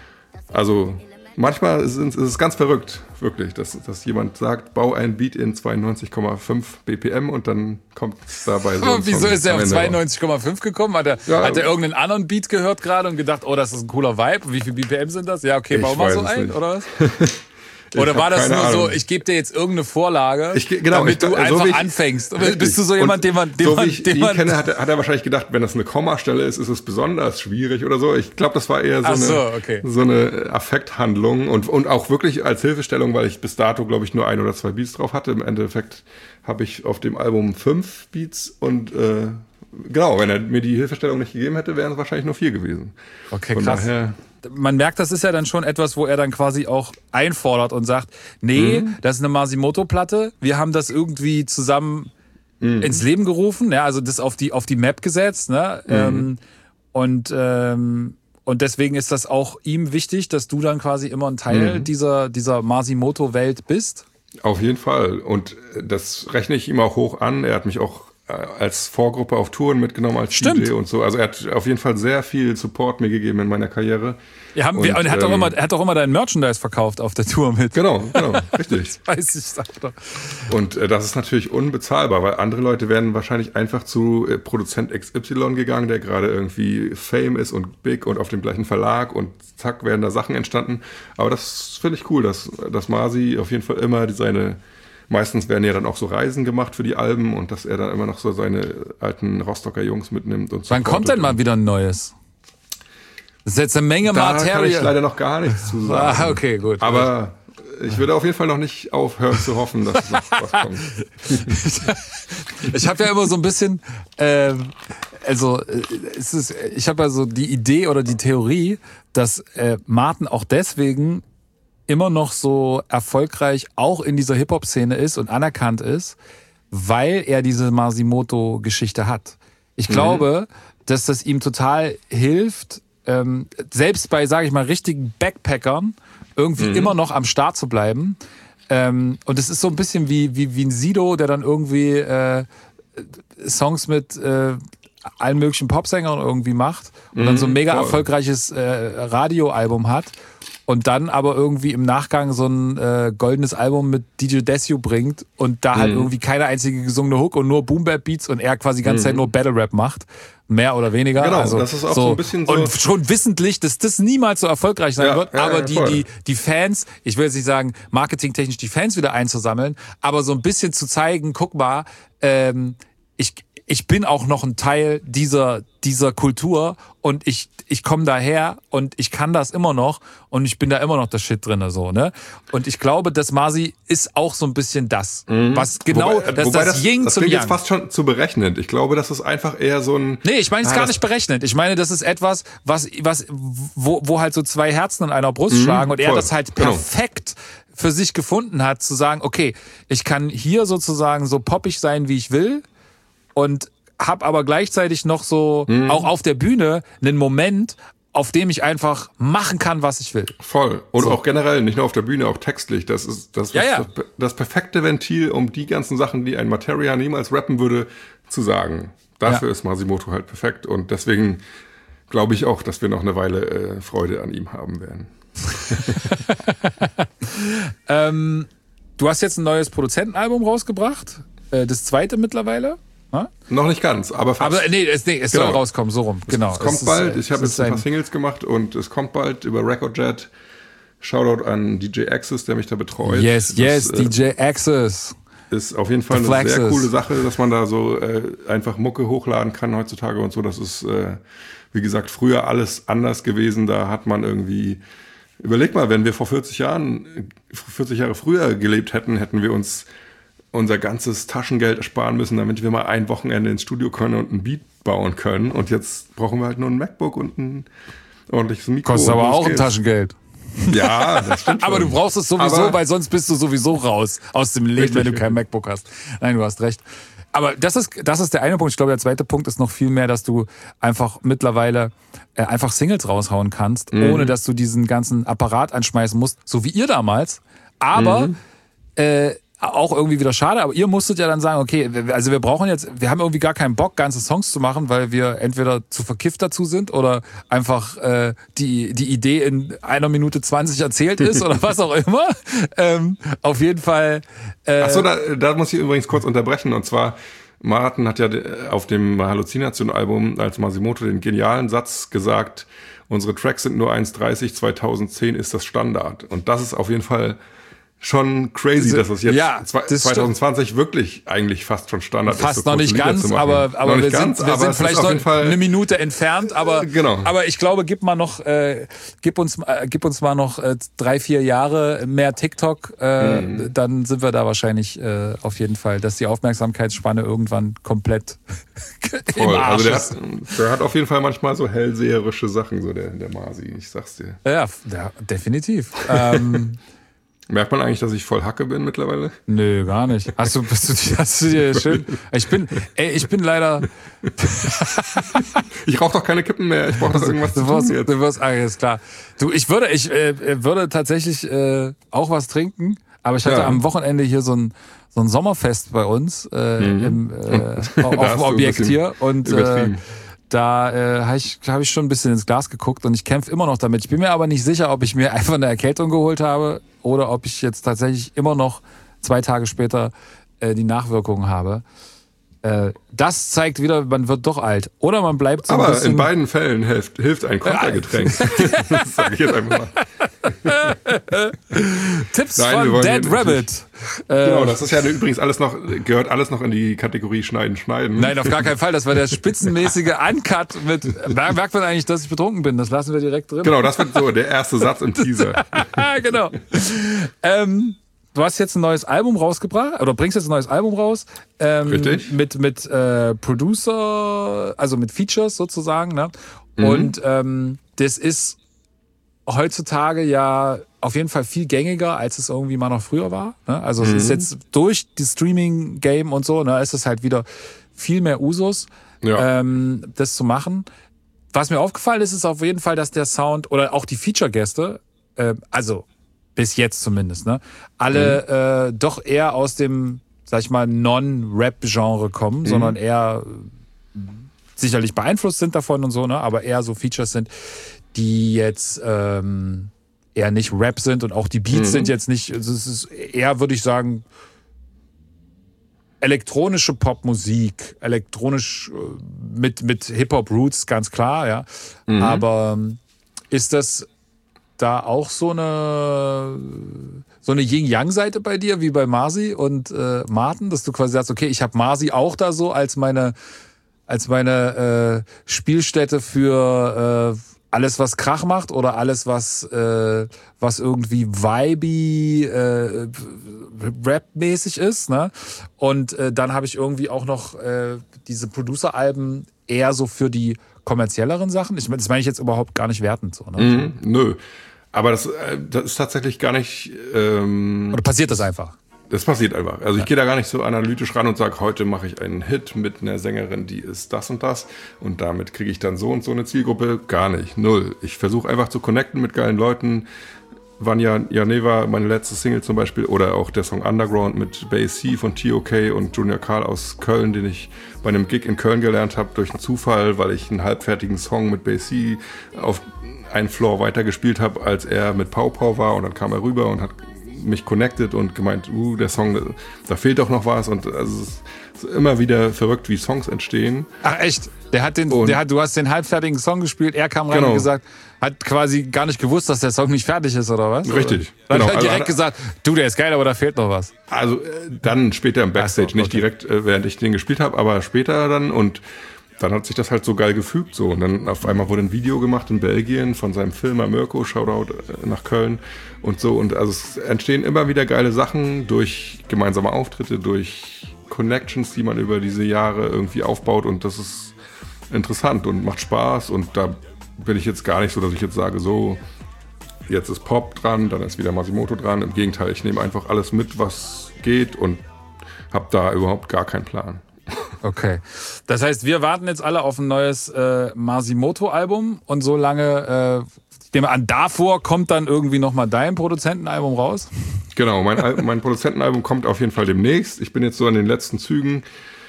also manchmal ist es, ist es ganz verrückt, wirklich, dass, dass jemand sagt, bau ein Beat in zweiundneunzig Komma fünf B P M und dann kommt dabei so ein Wieso Song ist er am auf Ende zweiundneunzig Komma fünf gekommen? Hat er, Ja. hat er irgendeinen anderen Beat gehört gerade und gedacht, oh, das ist ein cooler Vibe? Wie viel B P M sind das? Ja, okay, Ich bau mal weiß so es ein, nicht. oder was? Oder Ich war hab das keine nur Ahnung. so, ich gebe dir jetzt irgendeine Vorlage, Ich, genau, damit ich, du so einfach wie ich, anfängst? Oder richtig. bist du so jemand, Und den man, den so man, wie ich den ihn man kenne, hat, er- hat er wahrscheinlich gedacht, wenn das eine Kommastelle ist, ist es besonders schwierig oder so. Ich glaube, das war eher so, Ach so, eine, okay. so eine Affekthandlung und, und auch wirklich als Hilfestellung, weil ich bis dato, glaube ich, nur ein oder zwei Beats drauf hatte. Im Endeffekt habe ich auf dem Album fünf Beats und äh, genau, wenn er mir die Hilfestellung nicht gegeben hätte, wären es wahrscheinlich nur vier gewesen. Okay, Von krass. daher, Man merkt, das ist ja dann schon etwas, wo er dann quasi auch einfordert und sagt, nee, mhm. das ist eine Masimoto-Platte, wir haben das irgendwie zusammen mhm. ins Leben gerufen, ja, also das auf die, auf die Map gesetzt, ne? Mhm. Ähm, und, ähm, und deswegen ist das auch ihm wichtig, dass du dann quasi immer ein Teil mhm. dieser, dieser Masimoto-Welt bist. Auf jeden Fall. Und das rechne ich ihm auch hoch an. Er hat mich auch als Vorgruppe auf Touren mitgenommen als Stimmt. D J und so. Also er hat auf jeden Fall sehr viel Support mir gegeben in meiner Karriere. Ja, haben und, wir, und er hat, ähm, auch immer, er hat auch immer dein Merchandise verkauft auf der Tour mit. Genau, genau, richtig. Das weiß ich, sag doch. Und äh, das ist natürlich unbezahlbar, weil andere Leute wären wahrscheinlich einfach zu äh, Produzent X Y gegangen, der gerade irgendwie Fame ist und big und auf dem gleichen Verlag und zack, wären da Sachen entstanden. Aber das finde ich cool, dass, dass Masi auf jeden Fall immer die, seine Meistens werden ja dann auch so Reisen gemacht für die Alben und dass er dann immer noch so seine alten Rostocker Jungs mitnimmt. Und Wann kommt denn mal wieder ein neues? Das ist jetzt eine Menge da Materie. Da kann ich leider noch gar nichts zu sagen. Ah, okay, gut. Aber ich würde auf jeden Fall noch nicht aufhören zu hoffen, dass noch was kommt. Ich habe ja immer so ein bisschen, äh, also es ist, ich habe ja so die Idee oder die Theorie, dass äh, Martin auch deswegen immer noch so erfolgreich auch in dieser Hip-Hop-Szene ist und anerkannt ist, weil er diese Masimoto-Geschichte hat. Ich glaube, dass das ihm total hilft, ähm, selbst bei, sage ich mal, richtigen Backpackern irgendwie mhm. immer noch am Start zu bleiben. Ähm, und es ist so ein bisschen wie, wie, wie ein Sido, der dann irgendwie äh, Songs mit äh, allen möglichen Popsängern irgendwie macht und mhm, dann so ein mega voll. erfolgreiches äh, Radioalbum hat und dann aber irgendwie im Nachgang so ein äh, goldenes Album mit D J Desio bringt und da halt mhm. irgendwie keine einzige gesungene Hook und nur Boom-Bap-Beats und er quasi die ganze mhm. Zeit nur Battle-Rap macht. Mehr oder weniger. Genau, also, das ist auch so, so ein bisschen so. Und schon wissentlich, dass das niemals so erfolgreich sein ja, wird, ja, aber ja, die, voll. die, die Fans, ich will jetzt nicht sagen, marketingtechnisch die Fans wieder einzusammeln, aber so ein bisschen zu zeigen, guck mal, ähm, ich, ich bin auch noch ein Teil dieser, dieser Kultur und ich, ich komme daher und ich kann das immer noch und ich bin da immer noch das Shit drin. So, ne? Und ich glaube, dass Marzi ist auch so ein bisschen das. Mhm. Was genau, wobei, das, wobei das, das Yin das zum klingt Yang. jetzt fast schon zu berechnend. Ich glaube, das ist einfach eher so ein... Nee, ich meine es ah, gar nicht berechnet. Ich meine, das ist etwas, was, was, wo, wo halt so zwei Herzen in einer Brust mhm, schlagen und er voll. das halt Genau. perfekt für sich gefunden hat, zu sagen, okay, ich kann hier sozusagen so poppig sein, wie ich will und hab aber gleichzeitig noch so, mhm. auch auf der Bühne, einen Moment, auf dem ich einfach machen kann, was ich will. Voll. Und so. Auch generell, nicht nur auf der Bühne, auch textlich. Das ist das, ja, ja. das, das perfekte Ventil, um die ganzen Sachen, die ein Materia niemals rappen würde, zu sagen. Dafür ja. ist Masimoto halt perfekt. Und deswegen glaube ich auch, dass wir noch eine Weile äh, Freude an ihm haben werden. ähm, du hast jetzt ein neues Produzentenalbum rausgebracht. Äh, das zweite mittlerweile. Ha? Noch nicht ganz, aber fast. Aber nee, es, nee, es genau. soll rauskommen, so rum. Genau. Es, es kommt es bald. Ist, ich habe jetzt ein paar Singles gemacht und es kommt bald über Recordjet. Shoutout an D J Access, der mich da betreut. Yes, das, yes, äh, D J Access. Ist auf jeden Fall The eine Flexes. sehr coole Sache, dass man da so äh, einfach Mucke hochladen kann heutzutage und so. Das ist, äh, wie gesagt, früher alles anders gewesen. Da hat man irgendwie... Überleg mal, wenn wir vor vierzig Jahren, vierzig Jahre früher gelebt hätten, hätten wir uns unser ganzes Taschengeld ersparen müssen, damit wir mal ein Wochenende ins Studio können und ein Beat bauen können. Und jetzt brauchen wir halt nur ein MacBook und ein ordentliches Mikro. Kostet aber auch ein geht's. Taschengeld. Ja, das stimmt schon. Aber du brauchst es sowieso, aber weil sonst bist du sowieso raus aus dem Leben, wenn du kein MacBook hast. Nein, du hast recht. Aber das ist, das ist der eine Punkt. Ich glaube, der zweite Punkt ist noch viel mehr, dass du einfach mittlerweile äh, einfach Singles raushauen kannst, mhm. ohne dass du diesen ganzen Apparat anschmeißen musst, so wie ihr damals. Aber mhm. äh, auch irgendwie wieder schade, aber ihr musstet ja dann sagen, okay, also wir brauchen jetzt, wir haben irgendwie gar keinen Bock, ganze Songs zu machen, weil wir entweder zu verkifft dazu sind oder einfach äh, die die Idee in einer Minute zwanzig erzählt ist oder was auch immer. Ähm, auf jeden Fall. Äh, Achso, da, da muss ich übrigens kurz unterbrechen. Und zwar, Martin hat ja auf dem Halluzination-Album als Masimoto den genialen Satz gesagt, unsere Tracks sind nur eins dreißig, zweitausendzehn ist das Standard. Und das ist auf jeden Fall schon crazy, dass es jetzt ja, das zwanzig zwanzig stimmt. wirklich eigentlich fast schon Standard fast ist. Fast noch nicht ganz, aber, aber wir ganz, sind, wir aber sind vielleicht noch Fall eine Minute entfernt, aber, genau. aber ich glaube, gib mal noch, äh, gib uns, äh, gib uns mal noch äh, drei, vier Jahre mehr TikTok, äh, mhm. dann sind wir da wahrscheinlich äh, auf jeden Fall, dass die Aufmerksamkeitsspanne irgendwann komplett im Voll. Arsch also der ist. hat, der hat auf jeden Fall manchmal so hellseherische Sachen, so der, der Masi, ich sag's dir. Ja, ja definitiv. ähm, Merkt man eigentlich, dass ich voll Hacke bin mittlerweile? Nö, gar nicht. Hast du, bist du, hast du dir schön. Ich bin, ey, ich bin leider. Ich rauche doch keine Kippen mehr. Ich brauche doch irgendwas du zu wirst, tun jetzt. Du wirst, alles klar. Du, ich würde, ich äh, würde tatsächlich äh, auch was trinken, aber ich hatte Ja. am Wochenende hier so ein so ein Sommerfest bei uns äh, Mhm. im, äh, Da auf hast dem du ein Objekt bisschen hier und äh, übertrieben. da äh, habe ich, hab ich schon ein bisschen ins Glas geguckt und ich kämpfe immer noch damit. Ich bin mir aber nicht sicher, ob ich mir einfach eine Erkältung geholt habe oder ob ich jetzt tatsächlich immer noch zwei Tage später äh, die Nachwirkungen habe. Äh, das zeigt wieder, man wird doch alt. Oder man bleibt so ein Aber bisschen... in beiden Fällen hilft, hilft ein Kontergetränk. Das sage ich jetzt einfach mal. Tipps Nein, wir von wollen Dead hier Rabbit. Genau, das ist ja übrigens alles noch, gehört alles noch in die Kategorie Schneiden, Schneiden. Nein, auf gar keinen Fall. Das war der spitzenmäßige Uncut mit... Merkt man eigentlich, dass ich betrunken bin? Das lassen wir direkt drin. Genau, das wird so der erste Satz im Teaser. Genau. Ähm, du hast jetzt ein neues Album rausgebracht, oder bringst jetzt ein neues Album raus. Ähm, Richtig. Mit, mit äh, Producer, also mit Features sozusagen. Ne? Mhm. Und ähm, das ist heutzutage ja auf jeden Fall viel gängiger, als es irgendwie mal noch früher war. Ne? Also es Mhm. ist jetzt durch die Streaming-Game und so, ne, ist es halt wieder viel mehr Usus. ja. ähm, das zu machen. Was mir aufgefallen ist, ist auf jeden Fall, dass der Sound oder auch die Feature-Gäste, äh, also bis jetzt zumindest, ne, alle mhm. äh, doch eher aus dem, sag ich mal, Non-Rap-Genre kommen, mhm. sondern eher sicherlich beeinflusst sind davon und so, ne, aber eher so Features sind, die jetzt ähm, eher nicht Rap sind und auch die Beats mhm. sind jetzt nicht, also es ist eher, würde ich sagen, elektronische Popmusik, elektronisch äh, mit, mit Hip-Hop-Roots, ganz klar, ja. Mhm. Aber ist das da auch so eine so eine Yin-Yang-Seite bei dir, wie bei Marzi und äh, Martin, dass du quasi sagst, okay, ich habe Marzi auch da so als meine, als meine äh, Spielstätte für äh, alles, was Krach macht oder alles, was äh, was irgendwie vibey, äh, Rap-mäßig ist, ne? Und äh, dann habe ich irgendwie auch noch äh, diese Producer-Alben eher so für die kommerzielleren Sachen. Ich, das meine ich jetzt überhaupt gar nicht wertend so, ne? Mm, nö. Aber das, äh, das ist tatsächlich gar nicht... Ähm, Oder passiert das einfach? Das passiert einfach. Also ich gehe da gar nicht so analytisch ran und sage, heute mache ich einen Hit mit einer Sängerin, die ist das und das und damit kriege ich dann so und so eine Zielgruppe. Gar nicht. Null. Ich versuche einfach zu connecten mit geilen Leuten. Vanya Janeva, meine letzte Single zum Beispiel, oder auch der Song Underground mit Bay C von T O K und Junior Karl aus Köln, den ich bei einem Gig in Köln gelernt habe durch einen Zufall, weil ich einen halbfertigen Song mit Bay C auf einen Floor weitergespielt habe, als er mit Pau Pau war, und dann kam er rüber und hat mich connected und gemeint, uh, der Song, da fehlt doch noch was, und also es ist immer wieder verrückt, wie Songs entstehen. Ach echt? Der hat den, der hat, du hast den halbfertigen Song gespielt, er kam rein genau. und gesagt, hat quasi gar nicht gewusst, dass der Song nicht fertig ist, oder was? Richtig. Dann genau. hat er direkt also, gesagt, du, der ist geil, aber da fehlt noch was. Also äh, dann später im Backstage, so, okay. nicht direkt, äh, während ich den gespielt habe, aber später dann, und dann hat sich das halt so geil gefügt, so. Und dann auf einmal wurde ein Video gemacht in Belgien von seinem Filmer Mirko, Shoutout nach Köln und so. Und also es entstehen immer wieder geile Sachen durch gemeinsame Auftritte, durch Connections, die man über diese Jahre irgendwie aufbaut. Und das ist interessant und macht Spaß. Und da bin ich jetzt gar nicht so, dass ich jetzt sage, so, jetzt ist Pop dran, dann ist wieder Masimoto dran. Im Gegenteil, ich nehme einfach alles mit, was geht, und habe da überhaupt gar keinen Plan. Okay. Das heißt, wir warten jetzt alle auf ein neues äh, Masimoto-Album, und so lange, äh, ich nehme an, davor kommt dann irgendwie nochmal dein Produzentenalbum raus? Genau, mein, Al- mein Produzentenalbum kommt auf jeden Fall demnächst. Ich bin jetzt so an den letzten Zügen.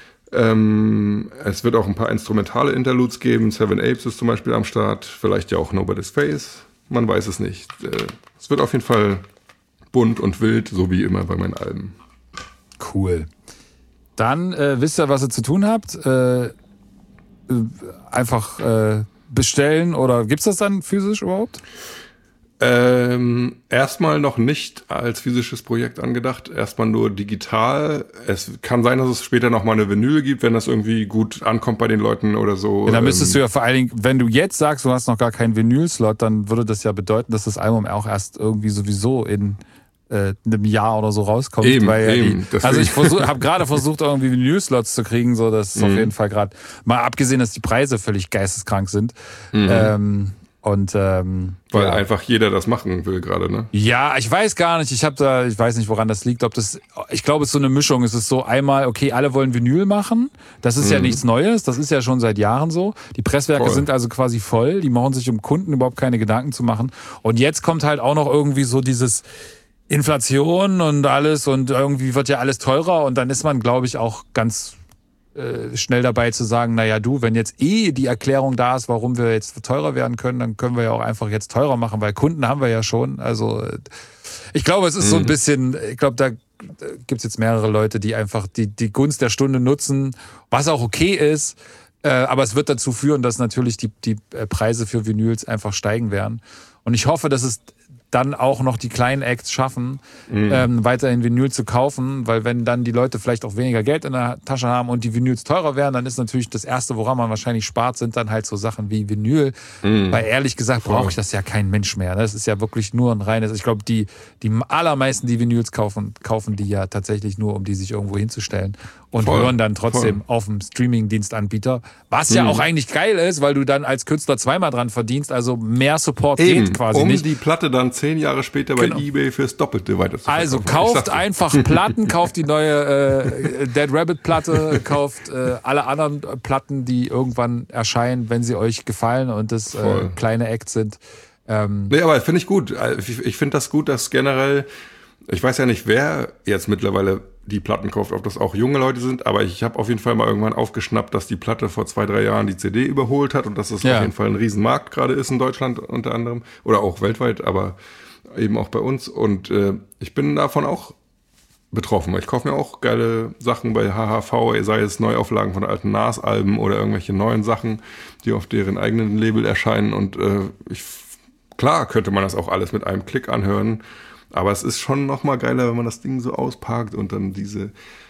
Ähm, es wird auch ein paar instrumentale Interludes geben. Seven Apes ist zum Beispiel am Start. Vielleicht ja auch Nobody's Face. Man weiß es nicht. Äh, es wird auf jeden Fall bunt und wild, so wie immer bei meinen Alben. Cool. Dann äh, wisst ihr, was ihr zu tun habt. Äh, äh, einfach äh, bestellen, oder gibt's das dann physisch überhaupt? Ähm, erstmal noch nicht als physisches Projekt angedacht, erstmal nur digital. Es kann sein, dass es später nochmal eine Vinyl gibt, wenn das irgendwie gut ankommt bei den Leuten oder so. Ja, dann müsstest ähm, du ja vor allen Dingen, wenn du jetzt sagst, du hast noch gar keinen Vinyl-Slot, dann würde das ja bedeuten, dass das Album auch erst irgendwie sowieso in äh, einem Jahr oder so rauskommt. Eben, weil eben. Die, also ich habe gerade versucht, irgendwie Vinyl-Slots zu kriegen, so das ist mhm. auf jeden Fall gerade, mal abgesehen, dass die Preise völlig geisteskrank sind. Mhm. Ähm, Und ähm, weil ja. einfach jeder das machen will gerade, ne? Ja, ich weiß gar nicht. Ich habe da, ich weiß nicht, woran das liegt. Ob das, ich glaube, es ist so eine Mischung. Es ist so einmal, okay, alle wollen Vinyl machen. Das ist mhm. ja nichts Neues. Das ist ja schon seit Jahren so. Die Presswerke voll. sind also quasi voll. Die machen sich um Kunden überhaupt keine Gedanken zu machen. Und jetzt kommt halt auch noch irgendwie so dieses Inflation und alles, und irgendwie wird ja alles teurer. Und dann ist man, glaube ich, auch ganz schnell dabei zu sagen, naja du, wenn jetzt eh die Erklärung da ist, warum wir jetzt teurer werden können, dann können wir ja auch einfach jetzt teurer machen, weil Kunden haben wir ja schon. Also ich glaube, es ist mhm. so ein bisschen, ich glaube, da gibt es jetzt mehrere Leute, die einfach die, die Gunst der Stunde nutzen, was auch okay ist, aber es wird dazu führen, dass natürlich die, die Preise für Vinyls einfach steigen werden. Und ich hoffe, dass es dann auch noch die kleinen Acts schaffen, mhm. ähm, weiterhin Vinyl zu kaufen, weil wenn dann die Leute vielleicht auch weniger Geld in der Tasche haben und die Vinyls teurer werden, dann ist natürlich das Erste, woran man wahrscheinlich spart, sind dann halt so Sachen wie Vinyl, mhm. weil ehrlich gesagt brauche ich das ja kein Mensch mehr. Das ist ja wirklich nur ein reines, ich glaube, die, die allermeisten, die Vinyls kaufen, kaufen die ja tatsächlich nur, um die sich irgendwo hinzustellen, und voll, hören dann trotzdem voll. auf dem Streaming-Dienstanbieter, was mhm. ja auch eigentlich geil ist, weil du dann als Künstler zweimal dran verdienst, also mehr Support Eben, geht quasi um nicht. Um die Platte dann zehn Jahre später bei genau. eBay fürs Doppelte weiter zu Also kauft einfach Platten, kauft die neue äh, Dead Rabbit Platte, kauft äh, alle anderen Platten, die irgendwann erscheinen, wenn sie euch gefallen und das äh, kleine Acts sind. Ähm, nee, aber finde ich gut. Ich, ich finde das gut, dass generell, ich weiß ja nicht, wer jetzt mittlerweile die Platten kauft, ob das auch junge Leute sind, aber ich habe auf jeden Fall mal irgendwann aufgeschnappt, dass die Platte vor zwei, drei Jahren die C D überholt hat und dass es ja. auf jeden Fall ein Riesenmarkt gerade ist in Deutschland unter anderem oder auch weltweit, aber eben auch bei uns und äh, ich bin davon auch betroffen. Ich kaufe mir auch geile Sachen bei H H V, sei es Neuauflagen von alten Nas-Alben oder irgendwelche neuen Sachen, die auf deren eigenen Label erscheinen und äh, ich, klar könnte man das auch alles mit einem Klick anhören, aber es ist schon noch mal geiler, wenn man das Ding so auspackt und dann diese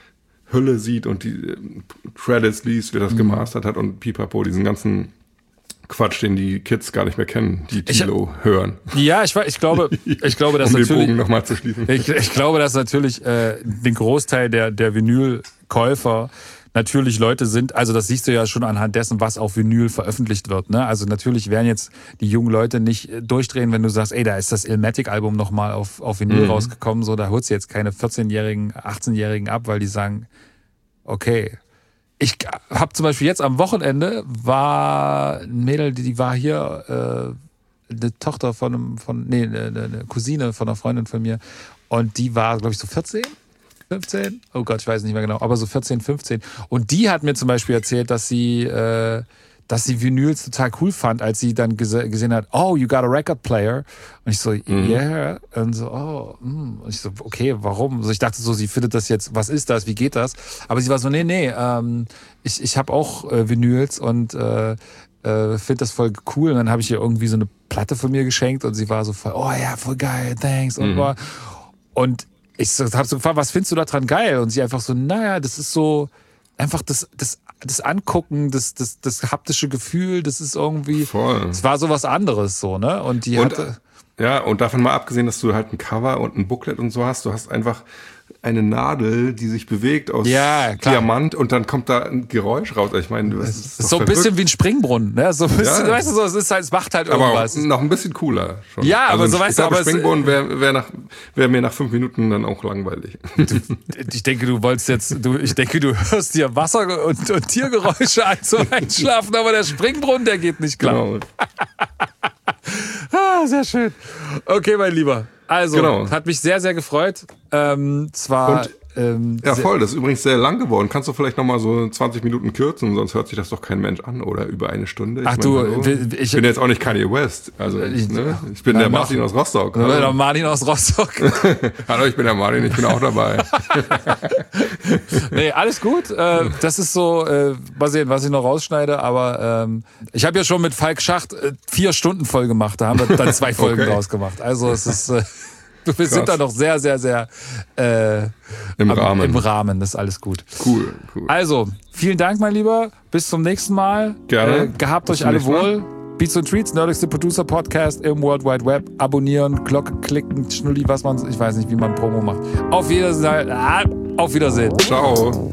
Hülle sieht und die äh, Credits liest, wer das mhm. gemastert hat und pipapo, diesen ganzen Quatsch, den die Kids gar nicht mehr kennen, die Tilo ich, hören. Ja, ich, ich glaube, ich glaube, dass um natürlich, den Bogen noch mal zu schließen. Ich, ich glaube, dass natürlich äh, den Großteil der, der Vinylkäufer natürlich Leute sind, also das siehst du ja schon anhand dessen, was auf Vinyl veröffentlicht wird. Ne? Also natürlich werden jetzt die jungen Leute nicht durchdrehen, wenn du sagst, ey, da ist das Illmatic-Album nochmal auf, auf Vinyl mhm. rausgekommen, so, da holst du jetzt keine vierzehnjährigen, achtzehnjährigen ab, weil die sagen, okay. Ich habe zum Beispiel jetzt am Wochenende war ein Mädel, die, die war hier, äh, eine Tochter von einem, von, nee, eine, eine Cousine von einer Freundin von mir und die war, glaube ich, so vierzehn, fünfzehn, oh Gott, ich weiß nicht mehr genau, aber so vierzehn, fünfzehn und die hat mir zum Beispiel erzählt, dass sie, äh, dass sie Vinyls total cool fand, als sie dann gese- gesehen hat, oh, you got a record player. Und ich so, mhm. yeah. Und so, oh, mm. Und ich so, okay, warum? Also ich dachte so, sie findet das jetzt, was ist das, wie geht das? Aber sie war so, nee, nee, ähm, ich, ich habe auch äh, Vinyls und äh, äh, finde das voll cool. Und dann habe ich ihr irgendwie so eine Platte von mir geschenkt und sie war so voll, oh ja, voll geil, thanks. Mhm. Und, und ich so, habe so gefragt, was findest du da dran geil? Und sie einfach so, naja, das ist so einfach das, das das Angucken, das, das, das haptische Gefühl, das ist irgendwie, voll. Es war so was anderes so, ne? Und die und, hatte... Ja, und davon mal abgesehen, dass du halt ein Cover und ein Booklet und so hast, du hast einfach eine Nadel, die sich bewegt aus ja, Diamant und dann kommt da ein Geräusch raus. Ich meine, du das ist, ist so ein bisschen wie ein Springbrunnen, ne? So ein bisschen, ja. Weißt du, so, es ist halt, es macht halt irgendwas. Aber noch ein bisschen cooler schon. Ja, also aber so weißt du, aber Springbrunnen wäre wär nach, wär mir nach fünf Minuten dann auch langweilig. Du, ich denke, du wolltest jetzt, du, ich denke, du hörst dir Wasser- und, und Tiergeräusche an zum Einschlafen, aber der Springbrunnen, der geht nicht klar. Genau. Ah, sehr schön. Okay, mein Lieber. Also, genau. Hat mich sehr, sehr gefreut. Ähm, zwar. Und, ähm, ja, voll. Das ist übrigens sehr lang geworden. Kannst du vielleicht nochmal so zwanzig Minuten kürzen, sonst hört sich das doch kein Mensch an. Oder über eine Stunde. Ich Ach mein, du, hallo. ich, ich bin jetzt auch nicht Kanye West. Also, ich, ne? ich bin der Martin aus Rostock. Ich bin der Martin aus Rostock. Hallo, ich bin der Martin, ich bin auch dabei. Nee, alles gut. Das ist so, mal sehen, was ich noch rausschneide. Aber ich habe ja schon mit Falk Schacht vier Stunden voll gemacht. Da haben wir dann zwei Folgen okay. draus gemacht. Also es ist... Wir Krass. sind da noch sehr, sehr, sehr äh, Im, am, Rahmen. im Rahmen. Das ist alles gut. Cool, cool. Also, vielen Dank, mein Lieber. Bis zum nächsten Mal. Gerne. Äh, gehabt Bis euch alle wohl. Beats und Treats, nerdigste Producer Podcast im World Wide Web. Abonnieren, Glocke klicken, Schnulli, was man, ich weiß nicht, wie man Promo macht. Auf Wiedersehen. Auf Wiedersehen. Ciao.